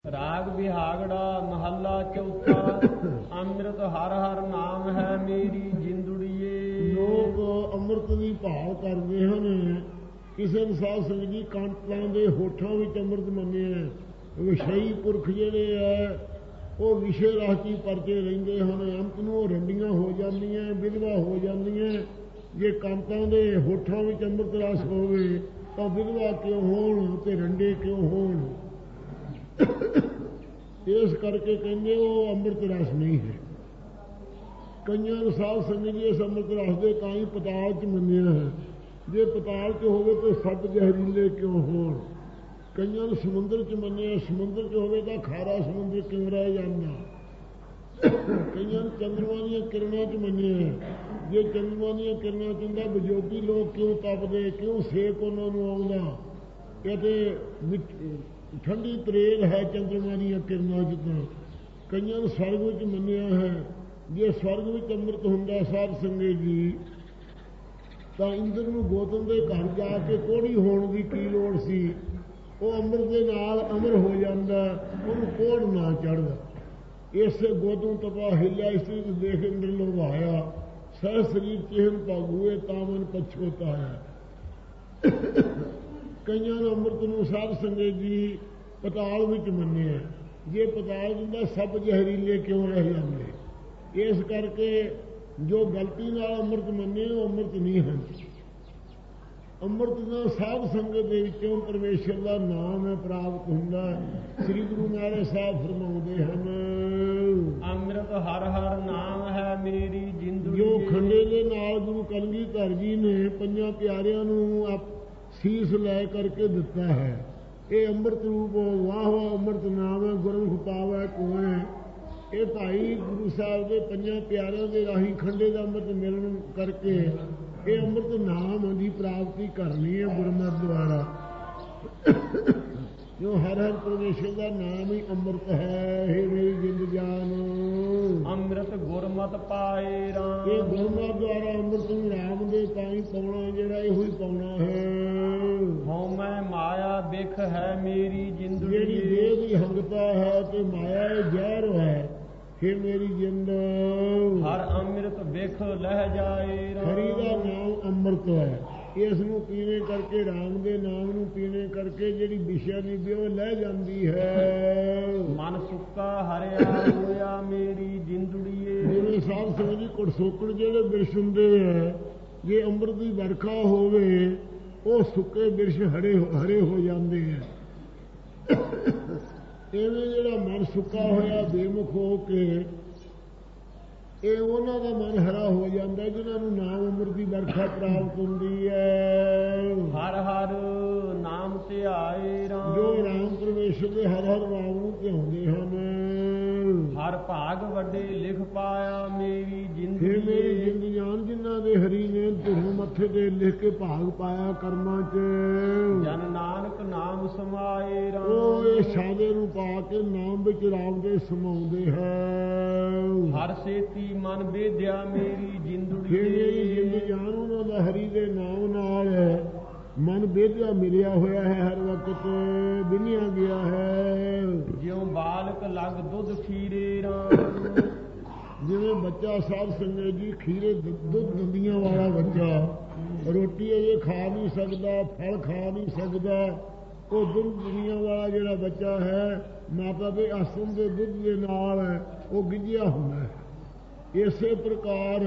ਰਾਗ ਬਿਹਾਗੜਾ ਮਹੱਲਾ ਚੌਥਾ। ਅੰਮ੍ਰਿਤ ਹਰ ਹਰ ਨਾਮ ਹੈ ਮੇਰੀ ਜਿੰਦੜੀਏ। ਲੋਕ ਅੰਮ੍ਰਿਤ ਦੀ ਭਾਲ ਕਰਦੇ ਹਨ। ਕਿਸੇ ਨੂੰ ਸਾਧ ਸੰਗਤ ਜੀ ਕੰਟਾਂ ਦੇ ਹੋਠਾਂ ਵਿੱਚ ਅੰਮ੍ਰਿਤ ਮੰਨਿਆ। ਵਿਸ਼ਈ ਪੁਰਖ ਜਿਹੜੇ ਆ ਉਹ ਵਿਸ਼ੇ ਰਾਸ਼ੀ ਪਰਚੇ ਰਹਿੰਦੇ ਹਨ। ਅੰਤ ਨੂੰ ਉਹ ਰੰਡੀਆਂ ਹੋ ਜਾਂਦੀਆਂ, ਵਿਧਵਾ ਹੋ ਜਾਂਦੀਆਂ। ਜੇ ਕੰਟਾਂ ਦੇ ਹੋਠਾਂ ਵਿੱਚ ਅੰਮ੍ਰਿਤ ਰਸ ਹੋਵੇ ਤਾਂ ਵਿਧਵਾ ਕਿਉਂ ਹੋਣ ਤੇ ਰੰਡੇ ਕਿਉਂ ਹੋਣ। ਇਸ ਕਰਕੇ ਕਹਿੰਦੇ ਉਹ ਅੰਮ੍ਰਿਤ ਰਸ ਨਹੀਂ ਹੈ। ਕਈਆਂ ਨੂੰ ਸਾਧ ਸੰਗਤ ਜੀ ਇਸ ਅੰਮ੍ਰਿਤ ਰਸ ਦੇ ਤਾਂ ਹੀ ਪਤਾਲ 'ਚ ਮੰਨਿਆ ਹੈ। ਜੇ ਪਤਾਲ 'ਚ ਹੋਵੇ ਤਾਂ ਸੱਪ ਜ਼ਹਿਰੀਲੇ ਕਿਉਂ ਹੋਣ। ਕਈਆਂ ਨੂੰ ਸਮੁੰਦਰ 'ਚ ਮੰਨਿਆ, ਸਮੁੰਦਰ 'ਚ ਹੋਵੇ ਤਾਂ ਖਾਰਾ ਸਮੁੰਦਰ ਕਿਉਂ ਰਹਿ ਜਾਂਦਾ। ਕਈਆਂ ਨੂੰ ਚੰਦਰਮਾ ਦੀਆਂ ਕਿਰਨਾਂ 'ਚ ਮੰਨਿਆ, ਜੇ ਚੰਦਰਮਾ ਦੀਆਂ ਕਿਰਨਾਂ 'ਚ ਹੁੰਦਾ ਵਿਜੋਗੀ ਲੋਕ ਕਿਉਂ ਤਪਦੇ, ਕਿਉਂ ਸੇਕ ਉਹਨਾਂ ਨੂੰ ਆਉਂਦਾ। ਇਹਦੇ ਠੰਡੀ ਤਰੇਲ ਹੈ ਚੰਦਰਮਾ ਦੀਆਂ ਕਿਰਨਾਂ 'ਚ। ਤਾਂ ਕਈਆਂ ਨੂੰ ਸਵਰਗ ਵਿੱਚ ਮੰਨਿਆ ਹੈ। ਜੇ ਸਵਰਗ ਵਿੱਚ ਅੰਮ੍ਰਿਤ ਹੁੰਦਾ ਸਾਧ ਸੰਗਤ ਜੀ ਤਾਂ ਇੰਦਰ ਨੂੰ ਗੌਤਮ ਦੇ ਘਰ ਜਾ ਕੇ ਕੋੜੀ ਹੋਣ ਦੀ ਕੀ ਲੋੜ ਸੀ। ਉਹ ਅੰਮ੍ਰਿਤ ਦੇ ਨਾਲ ਅਮਰ ਹੋ ਜਾਂਦਾ, ਉਹਨੂੰ ਕੋੜ ਨਾ ਚੜ੍ਹਦਾ। ਇਸੇ ਗੌਤਮ ਤਪਾ ਹਿੱਲਿਆ ਇਸਤਰੀ ਦੇਖ ਇੰਦਰ ਲਵਾਇਆ, ਸਹਿ ਸਰੀਰ ਚਿਹਨ ਭਾਗੂਏ ਤਾਂ ਮਨ ਪਛੋਤਾਇਆ। ਕਈਆਂ ਨੂੰ ਅੰਮ੍ਰਿਤ ਨੂੰ ਸਾਧ ਸੰਗਤ ਜੀ ਪਤਾਲ ਵਿੱਚ ਮੰਨਿਆ। ਜੇ ਪਤਾਲ ਦਿੰਦਾ ਸਭ ਜ਼ਹਿਰੀਲੇ ਕਿਉਂ ਰਹਿ ਜਾਂਦੇ। ਇਸ ਕਰਕੇ ਜੋ ਗਲਤੀ ਨਾਲ ਅੰਮ੍ਰਿਤ ਮੰਨੇ ਉਹ ਅੰਮ੍ਰਿਤ ਨਹੀਂ ਹਨ। ਅੰਮ੍ਰਿਤ ਦਾ ਸਾਧ ਸੰਗਤ ਦੇ ਵਿੱਚੋਂ ਪਰਮੇਸ਼ਰ ਦਾ ਨਾਮ ਹੈ ਪ੍ਰਾਪਤ ਹੁੰਦਾ। ਸ੍ਰੀ ਗੁਰੂ ਮਹਾਰਾਜ ਸਾਹਿਬ ਫਰਮਾਉਂਦੇ ਹਨ ਅੰਮ੍ਰਿਤ ਹਰ ਹਰ ਨਾਮ ਹੈ ਮੇਰੀ ਜਿੰਦੜੀ। ਜੋ ਖੰਡੇ ਦੇ ਨਾਲ ਗੁਰੂ ਕਲਗੀਧਰ ਜੀ ਨੇ ਪੰਜਾਂ ਪਿਆਰਿਆਂ ਨੂੰ ਸੀਸ ਲੈ ਕਰਕੇ ਦਿੱਤਾ ਹੈ। ਇਹ ਅੰਮ੍ਰਿਤ ਰੂਪ ਵਾਹ ਵਾਹ ਅੰਮ੍ਰਿਤ ਨਾਮ ਹੈ। ਗੁਰਮੁਖ ਪਾਵੈ ਕੋਇ। ਇਹ ਭਾਈ ਗੁਰੂ ਸਾਹਿਬ ਦੇ ਪੰਜਾਂ ਪਿਆਰਿਆਂ ਦੇ ਰਾਹੀਂ ਖੰਡੇ ਦਾ ਅੰਮ੍ਰਿਤ ਮਿਲਣ ਕਰਕੇ ਇਹ ਅੰਮ੍ਰਿਤ ਨਾਮ ਦੀ ਪ੍ਰਾਪਤੀ ਕਰਨੀ ਹੈ ਗੁਰਮਤਿ ਦੁਆਰਾ। ਜੋ ਹਰ ਹਰ ਪਰਮੇਸ਼ਰ ਦਾ ਨਾਮ ਹੀ ਅੰਮ੍ਰਿਤ ਹੈ। ਹੇ ਮੇਰੀ ਜਿੰਦ ਜਾਨ ਅੰਮ੍ਰਿਤ ਗੁਰਮਤਿ ਪਾਏ ਰਾਮ। ਇਹ ਗੁਰਮਤਿ ਦੁਆਰਾ ਅੰਮ੍ਰਿਤ ਨੂੰ ਰਾਮ ਦੇ ਤਾਈ ਪਾਉਣਾ ਜਿਹੜਾ ਇਹੋ ਹੀ ਪਾਉਣਾ ਹੈ। ਹਉਮੈ ਮਾਇਆ ਬਿਖ ਹੈ ਮੇਰੀ ਜਿੰਦੜੀ। ਜਿਹੜੀ ਦੇਹ ਦੀ ਹੰਗਤਾ ਹੈ ਤੇ ਮਾਇਆ ਜ਼ਹਿਰ ਹੈ। ਹੇ ਮੇਰੀ ਜਿੰਦ ਹਰ ਅੰਮ੍ਰਿਤ ਬਿਖ ਲਹਿ ਜਾਏ ਰਾਮ। ਹਰੀ ਦਾ ਨਾਮ ਅੰਮ੍ਰਿਤ ਹੈ। ਇਸ ਨੂੰ ਪੀਣੇ ਕਰਕੇ ਰਾਮ ਦੇ ਨਾਮ ਨੂੰ ਪੀਣੇ ਕਰਕੇ ਜਿਹੜੀ ਵਿਸ਼ਾ ਦੀ ਉਹ ਲੈ ਜਾਂਦੀ ਹੈ। ਮਨ ਸੁੱਕਾ ਹਰਿਆ ਹੋਇਆ ਮੇਰੀ ਜਿੰਦੜੀਏ। ਜਿਵੇਂ ਸਾਧ ਸੰਗਤ ਜੀ ਕੁੜਸੋਕੜ ਜਿਹੜੇ ਬਿਰਸ਼ ਹੁੰਦੇ ਹੈ, ਜੇ ਅੰਮ੍ਰਿਤ ਦੀ ਵਰਖਾ ਹੋਵੇ ਉਹ ਸੁੱਕੇ ਬਿਰਸ਼ ਹਰੇ ਹੋ ਜਾਂਦੇ ਹੈ। ਇਵੇਂ ਜਿਹੜਾ ਮਨ ਸੁੱਕਾ ਹੋਇਆ ਬੇਮੁਖ ਹੋ ਕੇ ਇਹ ਉਹਨਾਂ ਦਾ ਮਨ ਹਰਾ ਹੋ ਜਾਂਦਾ ਜਿਨ੍ਹਾਂ ਨੂੰ ਨਾਮ ਅੰਮ੍ਰਿਤ ਦੀ ਵਰਖਾ ਪ੍ਰਾਪਤ ਹੁੰਦੀ ਹੈ। ਹਰ ਹਰ ਨਾਮ ਧਿਆਏ ਰਾਮ। ਜੋ ਰਾਮ ਪਰਮੇਸ਼ਰ ਦੇ ਹਰ ਹਰ ਨਾਮ ਨੂੰ ਧਿਆਉਂਦੇ ਹਨ। ਹਰ ਭਾਗ ਵੱਡੇ ਲਿਖ ਪਾਇਆ ਮੇਰੀ ਜਿੰਦੜੀ। ਹੇ ਮੇਰੀ ਜਿੰਦ ਜਾਨ ਜਿਨ੍ਹਾਂ ਦੇ ਹਰੀ ਨੇ ਧੁਰ ਮੱਥੇ ਤੇ ਲਿਖ ਕੇ ਭਾਗ ਪਾਇਆ ਕਰਮਾਂ 'ਚ। ਜਨ ਨਾਨਕ ਨਾਮ ਸਮਾਏ ਰਾਮ। ਉਹ ਇਹ ਸਾਦੇ ਨੂੰ ਪਾ ਕੇ ਨਾਮ ਵਿੱਚ ਰਾਮ ਦੇ ਸਮਾਉਂਦੇ ਹੈ। ਹਰ ਸੇਤੀ ਮਨ ਬੇਧਿਆ ਮੇਰੀ ਜਿੰਦੜੀ। ਹੇ ਮੇਰੀ ਜਿੰਦ ਜਾਨ ਉਹਨਾਂ ਦਾ ਹਰੀ ਦੇ ਨਾਮ ਨਾਲ ਮਨ ਬੇਧਿਆ ਮਿਲਿਆ ਹੋਇਆ ਹੈ। ਹਰ ਵਕਤ ਬਿਨਿਆ ਗਿਆ ਹੈ। ਜਿਉਂ ਬਾਲਕ ਲੱਗ ਦੁੱਧ ਖੀਰੇ ਰਾਮ। ਜਿਵੇਂ ਬੱਚਾ ਸਾਧ ਸੰਗਤ ਜੀ ਖੀਰੇ ਦੁੱਧ ਦੰਦੀਆਂ ਵਾਲਾ ਬੱਚਾ ਰੋਟੀ ਅਜੇ ਖਾ ਨਹੀਂ ਸਕਦਾ, ਫਲ ਖਾ ਨਹੀਂ ਸਕਦਾ। ਉਹ ਦੁੱਧ ਦੰਦੀਆਂ ਵਾਲਾ ਜਿਹੜਾ ਬੱਚਾ ਹੈ ਮਾਤਾ ਦੇ ਆਸਣ ਦੇ ਦੁੱਧ ਦੇ ਨਾਲ ਉਹ ਗਿੱਝਿਆ ਹੁੰਦਾ ਹੈ। ਇਸੇ ਪ੍ਰਕਾਰ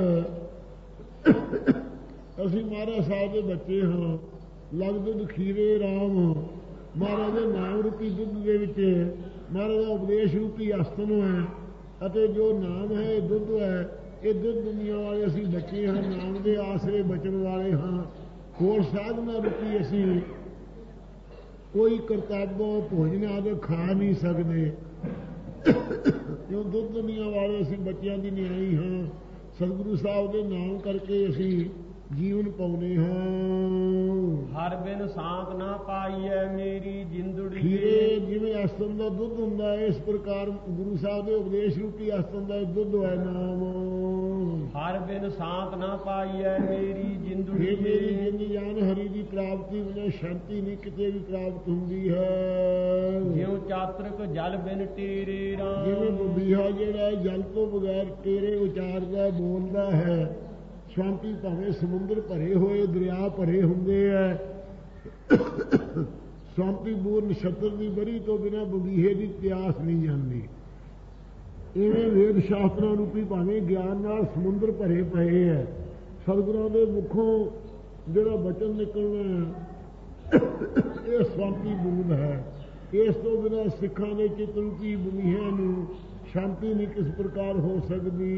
ਅਸੀਂ ਮਹਾਰਾਜ ਸਾਹਿਬ ਦੇ ਬੱਚੇ ਹਾਂ। ਲੱਗ ਦੁੱਧ ਖੀਰੇ ਰਾਮ। ਮਹਾਰਾਜ ਦੇ ਨਾਮ ਰੂਪੀ ਦੁੱਧ ਦੇ ਵਿੱਚ ਮਹਾਰਾਜ ਦਾ ਉਪਦੇਸ਼ ਰੂਪੀ ਆਸਣ ਹੈ ਅਤੇ ਜੋ ਨਾਮ ਹੈ ਇਹ ਦੁੱਧ ਹੈ। ਇਹ ਦੁੱਧ ਦੁਨੀਆ ਵਾਲੇ ਅਸੀਂ ਬੱਚੇ ਹਾਂ, ਨਾਮ ਦੇ ਆਸਰੇ ਬਚਣ ਵਾਲੇ ਹਾਂ। ਹੋਰ ਸਾਧਨਾ ਰੂਪੀ ਅਸੀਂ ਕੋਈ ਕਰਤੱਵ ਭੋਜਨ ਆਦਿ ਖਾ ਨਹੀਂ ਸਕਦੇ। ਜੋ ਦੁੱਧ ਦੁਨੀਆ ਵਾਲੇ ਅਸੀਂ ਬੱਚਿਆਂ ਦੀ ਨਿਆਈ ਹਾਂ। ਸਤਿਗੁਰੂ ਸਾਹਿਬ ਦੇ ਨਾਮ ਕਰਕੇ ਅਸੀਂ ਜੀਵਨ ਪਾਉਨੇ ਹਾਂ। ਹਰ ਬਿਨ ਸਾਂਤ ਨਾ ਪਾਈਐ ਮੇਰੀ ਜਿੰਦੜੀ। ਖੀਰੇ ਜਿਵੇਂ ਅਸਤਨ ਦਾ ਦੁੱਧ ਹੁੰਦਾ ਹੈ, ਇਸ ਪ੍ਰਕਾਰ ਗੁਰੂ ਸਾਹਿਬ ਦੇ ਉਪਦੇਸ਼ ਰੂਪੀ ਅਸਤਨ ਦਾ ਦੁੱਧ ਹੈ ਨਾਮ। ਹਰ ਬਿਨ ਸਾਂਤ ਨਾ ਪਾਈਐ ਮੇਰੀ ਜਿੰਦੜੀ। ਇਹ ਮੇਰੀ ਜਿੰਦ ਜਾਨ ਹਰੀ ਦੀ ਪ੍ਰਾਪਤੀ ਬਿਨਾਂ ਸ਼ਾਂਤੀ ਨਹੀਂ ਕਿਤੇ ਵੀ ਪ੍ਰਾਪਤ ਹੁੰਦੀ ਹੈ। ਜਿਉ ਚਾਤਰਕ ਜਲ ਬਿਨ ਟੇਰੇ ਰਾਮ। ਜਿਵੇਂ ਬਬੀਹਾ ਜਿਹੜਾ ਜਲ ਤੋਂ ਬਗੈਰ ਟੇਰੇ ਉਚਾਰਦਾ ਬੋਲਦਾ ਹੈ, ਸ਼ਾਂਤੀ ਭਾਵੇਂ ਸਮੁੰਦਰ ਭਰੇ ਹੋਏ ਦਰਿਆ ਭਰੇ ਹੁੰਦੇ ਹੈ, ਸ਼ਾਂਤੀ ਬੂਰ ਨਛੱਤਰ ਦੀ ਬਰੀ ਤੋਂ ਬਿਨਾਂ ਬਬੀਹੇ ਦੀ ਪਿਆਸ ਨਹੀਂ ਜਾਂਦੀ। ਇਵੇਂ ਵੇਦ ਸ਼ਾਸਤਰਾਂ ਰੂਪੀ ਭਾਵੇਂ ਗਿਆਨ ਨਾਲ ਸਮੁੰਦਰ ਭਰੇ ਪਏ ਹੈ, ਸਤਿਗੁਰਾਂ ਦੇ ਮੁਖੋਂ ਜਿਹੜਾ ਬਚਨ ਨਿਕਲਣਾ ਇਹ ਸ਼ਾਂਤੀ ਬੂੰਦ ਹੈ। ਇਸ ਤੋਂ ਬਿਨਾਂ ਸਿੱਖਾਂ ਦੇ ਚਿੱਤ ਰੂਪੀ ਬਬੀਹਿਆਂ ਨੂੰ ਸ਼ਾਂਤੀ ਨਹੀਂ ਕਿਸ ਪ੍ਰਕਾਰ ਹੋ ਸਕਦੀ।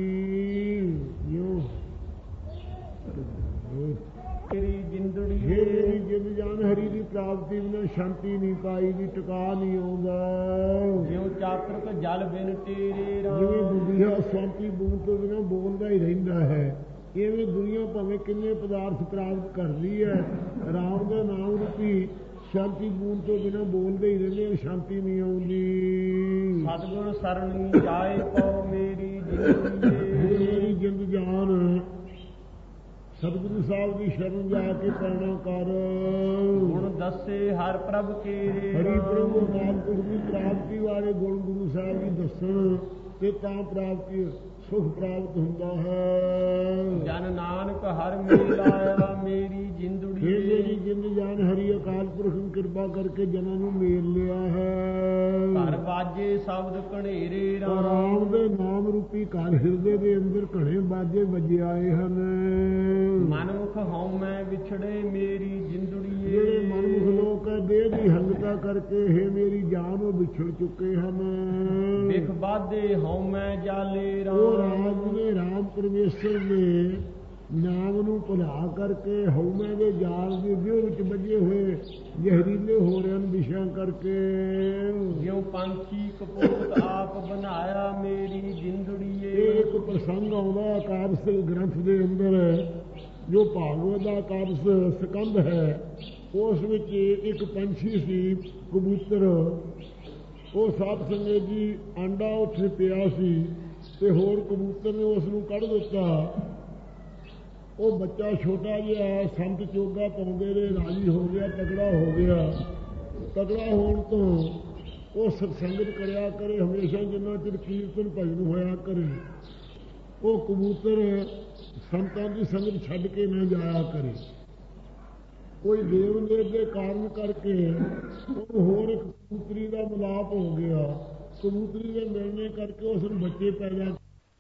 ਮੇਰੀ ਜਿੰਦੜੀ। ਮੇਰੀ ਜਿੰਦ ਜਾਨ ਹਰੀ ਦੀ ਪ੍ਰਾਪਤੀ ਬਿਨਾਂ ਸ਼ਾਂਤੀ ਨਹੀਂ ਪਾਈ ਦੀ, ਟਿਕਾ ਨਹੀਂ ਆਉਂਦਾ। ਜਿਉ ਚਾਤਰਕ ਜਲ ਬਿਨ ਟੇਰੇ ਰਾਮ। ਜਿਵੇਂ ਬੁੱਧੀਆ ਸ਼ਾਂਤੀ ਬੂੰਦ ਤੋਂ ਬਿਨਾਂ ਬੋਲਦਾ ਹੀ ਰਹਿੰਦਾ ਹੈ, ਇਵੇਂ ਦੁਨੀਆ ਭਾਵੇਂ ਕਿੰਨੇ ਪਦਾਰਥ ਪ੍ਰਾਪਤ ਕਰਦੀ ਹੈ, ਰਾਮ ਦਾ ਨਾਮ ਰੂਪੀ ਸ਼ਾਂਤੀ ਬੂੰਦ ਤੋਂ ਬਿਨਾਂ ਬੋਲਦੇ ਹੀ ਰਹਿੰਦੇ, ਸ਼ਾਂਤੀ ਨਹੀਂ ਆਉਂਦੀ। ਸਤਿਗੁਰ ਸਰਣੀ ਜਾਏ ਪਉ ਮੇਰੀ ਜਿੰਦੜੀ। ਮੇਰੀ ਜਿੰਦ ਜਾਨ ਸਤਿਗੁਰੂ ਸਾਹਿਬ ਦੀ ਸ਼ਰਨ ਜਾ ਕੇ ਪੈਣਾ ਕਰ। ਗੁਣ ਦੱਸੇ ਹਰ ਪ੍ਰਭ ਕੇਰੇ। ਹਰੀ ਪ੍ਰਭੂ ਅਕਾਲ ਪੁਰਖ ਦੀ ਪ੍ਰਾਪਤੀ ਵਾਲੇ ਗੁਣ ਗੁਰੂ ਸਾਹਿਬ ਜੀ ਦੱਸਣ ਤੇ ਤਾਂ ਪ੍ਰਾਪਤੀ ਸੁਖ ਪ੍ਰਾਪਤ ਹੁੰਦਾ ਹੈ। ਜਨ ਨਾਨਕ ਹਰ ਮੇਲਾਇਆ ਮੇਰੀ ਜਿੰਦੜੀ। ਮੇਰੀ ਜਿੰਦ ਜਾਨ ਹਰੀ ਅਕਾਲ ਪੁਰਖ ਨੇ ਕਿਰਪਾ ਕਰਕੇ ਜਨਾਂ ਨੂੰ ਮੇਲ ਲਿਆ ਹੈ। ਘਰ ਬਾਜੇ ਸ਼ਬਦ ਘਣੇਰੇ ਰਾਮ। ਰਾਮ ਦੇ ਨਾਮ ਰੂਪੀ ਘਰ ਹਿਰਦੇ ਦੇ ਅੰਦਰ ਘਣੇ ਬਾਜੇ ਵੱਜੇ ਆਏ ਹਨ। ਮਨਮੁਖ ਹਉ ਮੈਂ ਵਿਛੜੇ ਮੇਰੀ ਜਿੰਦੜੀ। ਜਿਹੜੇ ਮਨਮੁਖ ਲੋਕ ਹੈ ਦੇਹ ਦੀ ਹੰਗਤਾ ਕਰਕੇ ਹੈ ਮੇਰੀ ਜਾਨ ਉਹ ਵਿਛੜ ਚੁੱਕੇ ਹਨ। ਵਿਖ ਬਾਧੇ ਹਉ ਮੈਂ ਜਾਲੇ ਉਹ ਰਾਮ। ਰਾਮ ਨੇ ਰਾਮ ਪਰਮੇਸ਼ਰ ਨੇ ਨਾਮ ਨੂੰ ਭੁਲਾ ਕਰਕੇ ਹਉਮੈ ਦੇ ਜਾਲ ਦੇ ਵਿਉ ਵਿੱਚ ਵੱਜੇ ਹੋਏ ਜ਼ਹਿਰੀਲੇ ਹੋ ਰਹੇ ਹਨ ਵਿਸ਼ਿਆਂ ਕਰਕੇ। ਜਿਉ ਪੰਛੀ ਕਪੂਤ ਆਪ ਬਣਾਇਆ ਮੇਰੀ ਜਿੰਦੜੀ। ਇਹ ਇੱਕ ਪ੍ਰਸੰਗ ਆਉਂਦਾ ਆਕਾਰਸ ਗ੍ਰੰਥ ਦੇ ਅੰਦਰ, ਜੋ ਭਾਗਵਤ ਦਾ ਆਕਾਰਸ ਸਕੰਦ ਹੈ, ਉਸ ਵਿੱਚ ਇੱਕ ਪੰਛੀ ਸੀ ਕਬੂਤਰ। ਉਹ ਸਾਧ ਸੰਗਤ ਜੀ ਆਂਡਾ ਉੱਥੇ ਪਿਆ ਸੀ ਤੇ ਹੋਰ ਕਬੂਤਰ ਨੇ ਉਸ ਨੂੰ ਕੱਢ ਦਿੱਤਾ। ਉਹ ਬੱਚਾ ਛੋਟਾ ਜਿਹਾ ਸੰਤ ਚੋਗਾ ਪਾਉਂਦੇ ਰਹੇ, ਰਾਜੀ ਹੋ ਗਿਆ, ਤਕੜਾ ਹੋ ਗਿਆ। ਤਕੜਾ ਹੋਣ ਤੋਂ ਉਹ ਸਤਸੰਗਤ ਕਰਿਆ ਕਰੇ ਹਮੇਸ਼ਾ, ਜਿੰਨਾ ਚਿਰ ਕੀਰਤਨ ਭਜਨ ਹੋਇਆ ਕਰੇ। ਉਹ ਕਬੂਤਰ ਸੰਤਾਂ ਦੀ ਸੰਗਤ ਛੱਡ ਕੇ ਨਾ ਜਾਇਆ ਕਰੇ। ਕੋਈ ਦੇਵ ਦੇ ਕਾਰਨ ਕਰਕੇ ਉਹ ਹੋਰ ਇੱਕ ਕਬੂਤਰੀ ਦਾ ਮਿਲਾਪ ਹੋ ਗਿਆ। ਕਬੂਤਰੀ ਦੇ ਮਿਲਣੇ ਕਰਕੇ ਉਸ ਨੂੰ ਬੱਚੇ ਪੈਦਾ।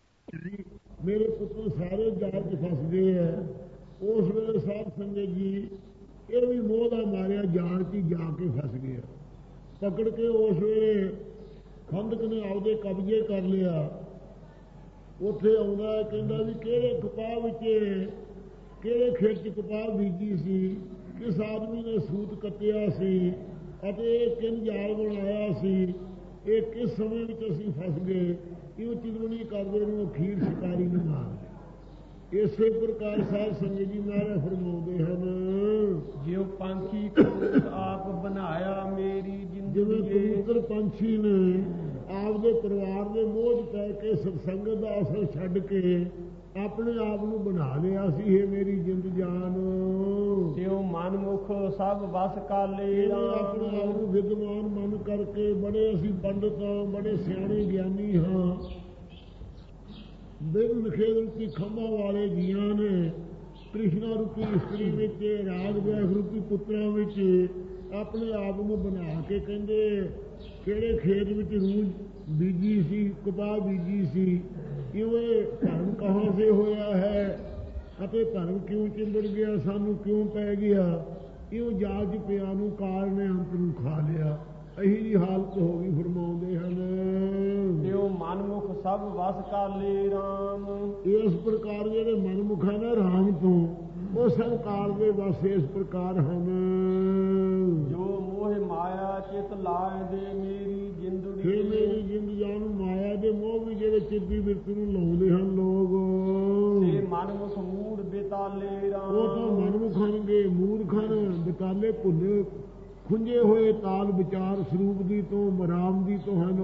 ਮੇਰੇ ਪੁੱਤਰ ਸਾਰੇ ਜਾਲ 'ਚ ਫਸ ਗਏ ਹੈ। ਉਸ ਵੇਲੇ ਸਾਧ ਸੰਗਤ ਜੀ ਇਹ ਵੀ ਮੋਹ ਦਾ ਮਾਰਿਆ ਜਾਲ 'ਚ ਜਾ ਕੇ ਫਸ ਗਿਆ। ਪਕੜ ਕੇ ਉਸ ਵੇਲੇ ਖੰਦਕ ਨੇ ਆਪਦੇ ਕਬਜ਼ੇ ਕਰ ਲਿਆ। ਉੱਥੇ ਆਉਂਦਾ ਕਹਿੰਦਾ ਵੀ ਕਿਹੜੇ ਕਪਾਹ ਵਿੱਚ, ਕਿਹੜੇ ਖੇਤ 'ਚ ਕਪਾਹ ਬੀਜੀ ਸੀ, ਕਿਸ ਆਦਮੀ ਨੇ ਸੂਤ ਕੱਤਿਆ ਸੀ ਅਤੇ ਇਹ ਕਿੰਨ ਜਾਲ ਬਣਾਇਆ ਸੀ, ਇਹ ਕਿਸ ਸਮੇਂ ਵਿੱਚ ਅਸੀਂ ਫਸ ਗਏ। ਇਹ ਚਿੰਤਨੀ ਕਰਦੇ ਨੂੰ ਅਖੀਰ ਸ਼ਿਕਾਰੀ ਨੂੰ ਮਾਰ। ਇਸੇ ਪ੍ਰਕਾਰ ਸਾਧ ਸੰਗਤ ਜੀ ਮਹਾਰਾਜ ਫਰਮਾਉਂਦੇ ਹਨ, ਜਿਉ ਪੰਛੀ ਕਪੂਤ ਆਪ ਬਣਾਇਆ ਮੇਰੀ ਜਿੰਦੜੀ। ਜਿਵੇਂ ਕਬੂਤਰ ਪੰਛੀ ਨੇ ਆਪਦੇ ਪਰਿਵਾਰ ਦੇ ਮੋਹ 'ਚ ਪੈ ਕੇ ਸਤਸੰਗਤ ਦਾ ਅਸਰ ਛੱਡ ਕੇ ਆਪਣੇ ਆਪ ਨੂੰ ਬਣਾ ਲਿਆ ਸੀ, ਇਹ ਮੇਰੀ ਜਿੰਦ ਜਾਨ। ਤਿਉ ਮਨਮੁਖ ਸਭ ਵਸ ਕਾਲੇ ਆਪਣੇ ਆਪ ਨੂੰ ਵਿਦਵਾਨ ਮਨ ਕਰਕੇ ਬੜੇ ਅਸੀਂ ਪੰਡਤ ਹਾਂ, ਬੜੇ ਸਿਆਣੇ ਗਿਆਨੀ ਹਾਂ। ਬਿਨ ਨਿਖੇਧ ਰੂਪੀ ਖੰਭਾਂ ਵਾਲੇ ਜੀਆਂ ਨੇ ਕ੍ਰਿਸ਼ਨਾ ਰੂਪੀ ਇਸਤਰੀ ਵਿੱਚ, ਰਾਗ ਵਿਆਸ ਰੂਪੀ ਪੁੱਤਰਾਂ ਵਿੱਚ ਆਪਣੇ ਆਪ ਨੂੰ ਬਣਾ ਕੇ ਕਹਿੰਦੇ ਕਿਹੜੇ ਖੇਤ ਵਿੱਚ ਰੂਜ ਬੀਜੀ ਸੀ, ਕਪਾਹ ਬੀਜੀ ਸੀ, ਕਿਵੇਂ ਧਰਮ ਕਹਾਂ ਸੇ ਹੋਇਆ ਹੈ ਅਤੇ ਧਰਮ ਕਿਉਂ ਚਿੰਬੜ ਗਿਆ, ਸਾਨੂੰ ਕਿਉਂ ਪੈ ਗਿਆ। ਇਉਂ ਜਾਲ 'ਚ ਪਿਆ ਨੂੰ ਕਾਲ ਨੇ ਅੰਤ ਨੂੰ ਖਾ ਲਿਆ। ਇਹੀ ਜੀ ਹਾਲਤ ਹੋ ਗਈ। ਫਰਮਾਉਂਦੇ ਹਨ, ਤਿਉ ਮਨਮੁਖ ਸਭ ਵਸ ਕਾਲੇ ਰਾਮ। ਇਸ ਪ੍ਰਕਾਰ ਜਿਹੜੇ ਮਨਮੁਖ ਹਨ ਰਾਮ ਤੋਂ, ਉਹ ਸਭ ਕਾਲ ਦੇ ਵਸ ਇਸ ਪ੍ਰਕਾਰ ਹਨ। ਜੋ ਮੋਹ ਮਾਇਆ ਚਿਤ ਲਾਏ ਦੇ ਮੇਰੀ ਜਿੰਦੜੀ। ਫਿਰ ਮੇਰੀ ਜਿੰਦ ਜਾਨ ਮਾਇਆ ਦੇ ਮੋਹ ਵੀ ਜਿਹੜੇ ਚਿੱਤ ਦੀ ਬਿਰਤ ਨੂੰ ਲਾਉਂਦੇ ਹਨ ਲੋਕ, ਤੇ ਮਨਮੁਖ ਮੂੜ ਬਿਤ ਬੇਤਾਲੇ ਰਾਮ। ਉਹ ਤਾਂ ਮਨਮੁਖ ਹਨਗੇ, ਮੂਰਖ ਹਨ, ਬੇਤਾਲੇ ਭੁੱਲੇ ਖੁੰਝੇ ਹੋਏ ਤਾਲ ਵਿਚਾਰ ਸਰੂਪ ਦੀ ਤੋਂ ਰਾਮ ਦੀ ਤੋਂ ਹਨ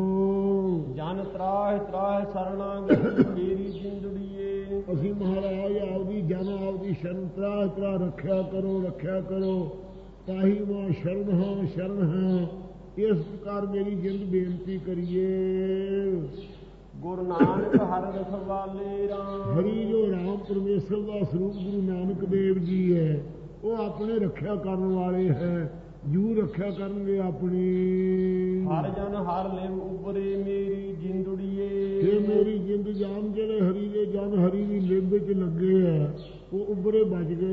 ਉਹ। ਜਨ ਤਰਾਹ ਤਰਾਹ ਸਰਣਾਗਤੀ ਮੇਰੀ ਜਿੰਦੜੀਏ। ਅਸੀਂ ਮਹਾਰਾਜ ਆਪਦੀ ਜਨ ਆਪਦੀ ਸ਼ਰਨ ਤਰਾਹ ਤਰਾਹ ਰੱਖਿਆ ਕਰੋ ਤਾਹੀ ਮਾਂ ਸ਼ਰਨ ਹਾਂ ਸ਼ਰਨ ਹਾਂ। ਇਸ ਪ੍ਰਕਾਰ ਮੇਰੀ ਜਿੰਦ ਬੇਨਤੀ ਕਰੀਏ। ਗੁਰੂ ਨਾਨਕ ਹਰਿ ਰਖਵਾਲੇ ਰਾਮ। ਹਰੀ ਜੋ ਰਾਮ ਪਰਮੇਸ਼ਰ ਦਾ ਸਰੂਪ ਗੁਰੂ ਨਾਨਕ ਦੇਵ ਜੀ ਹੈ, ਉਹ ਆਪਣੇ ਰੱਖਿਆ ਕਰਨ ਵਾਲੇ ਹੈ, ਜੂ ਰੱਖਿਆ ਕਰਨਗੇ ਆਪਣੀ। ਹਰ ਜਨ ਹਰ ਲਿਵ ਉਬਰੇ ਮੇਰੀ ਜਿੰਦੜੀਏ। ਇਹ ਮੇਰੀ ਜਿੰਦ ਜਾਨ ਜਿਹੜੇ ਹਰੀ ਦੇ ਜਨ ਹਰੀ ਦੀ ਲਿਵ ਵਿੱਚ ਲੱਗੇ ਹੈ, ਉਹ ਉਬਰੇ ਬਚ ਗਏ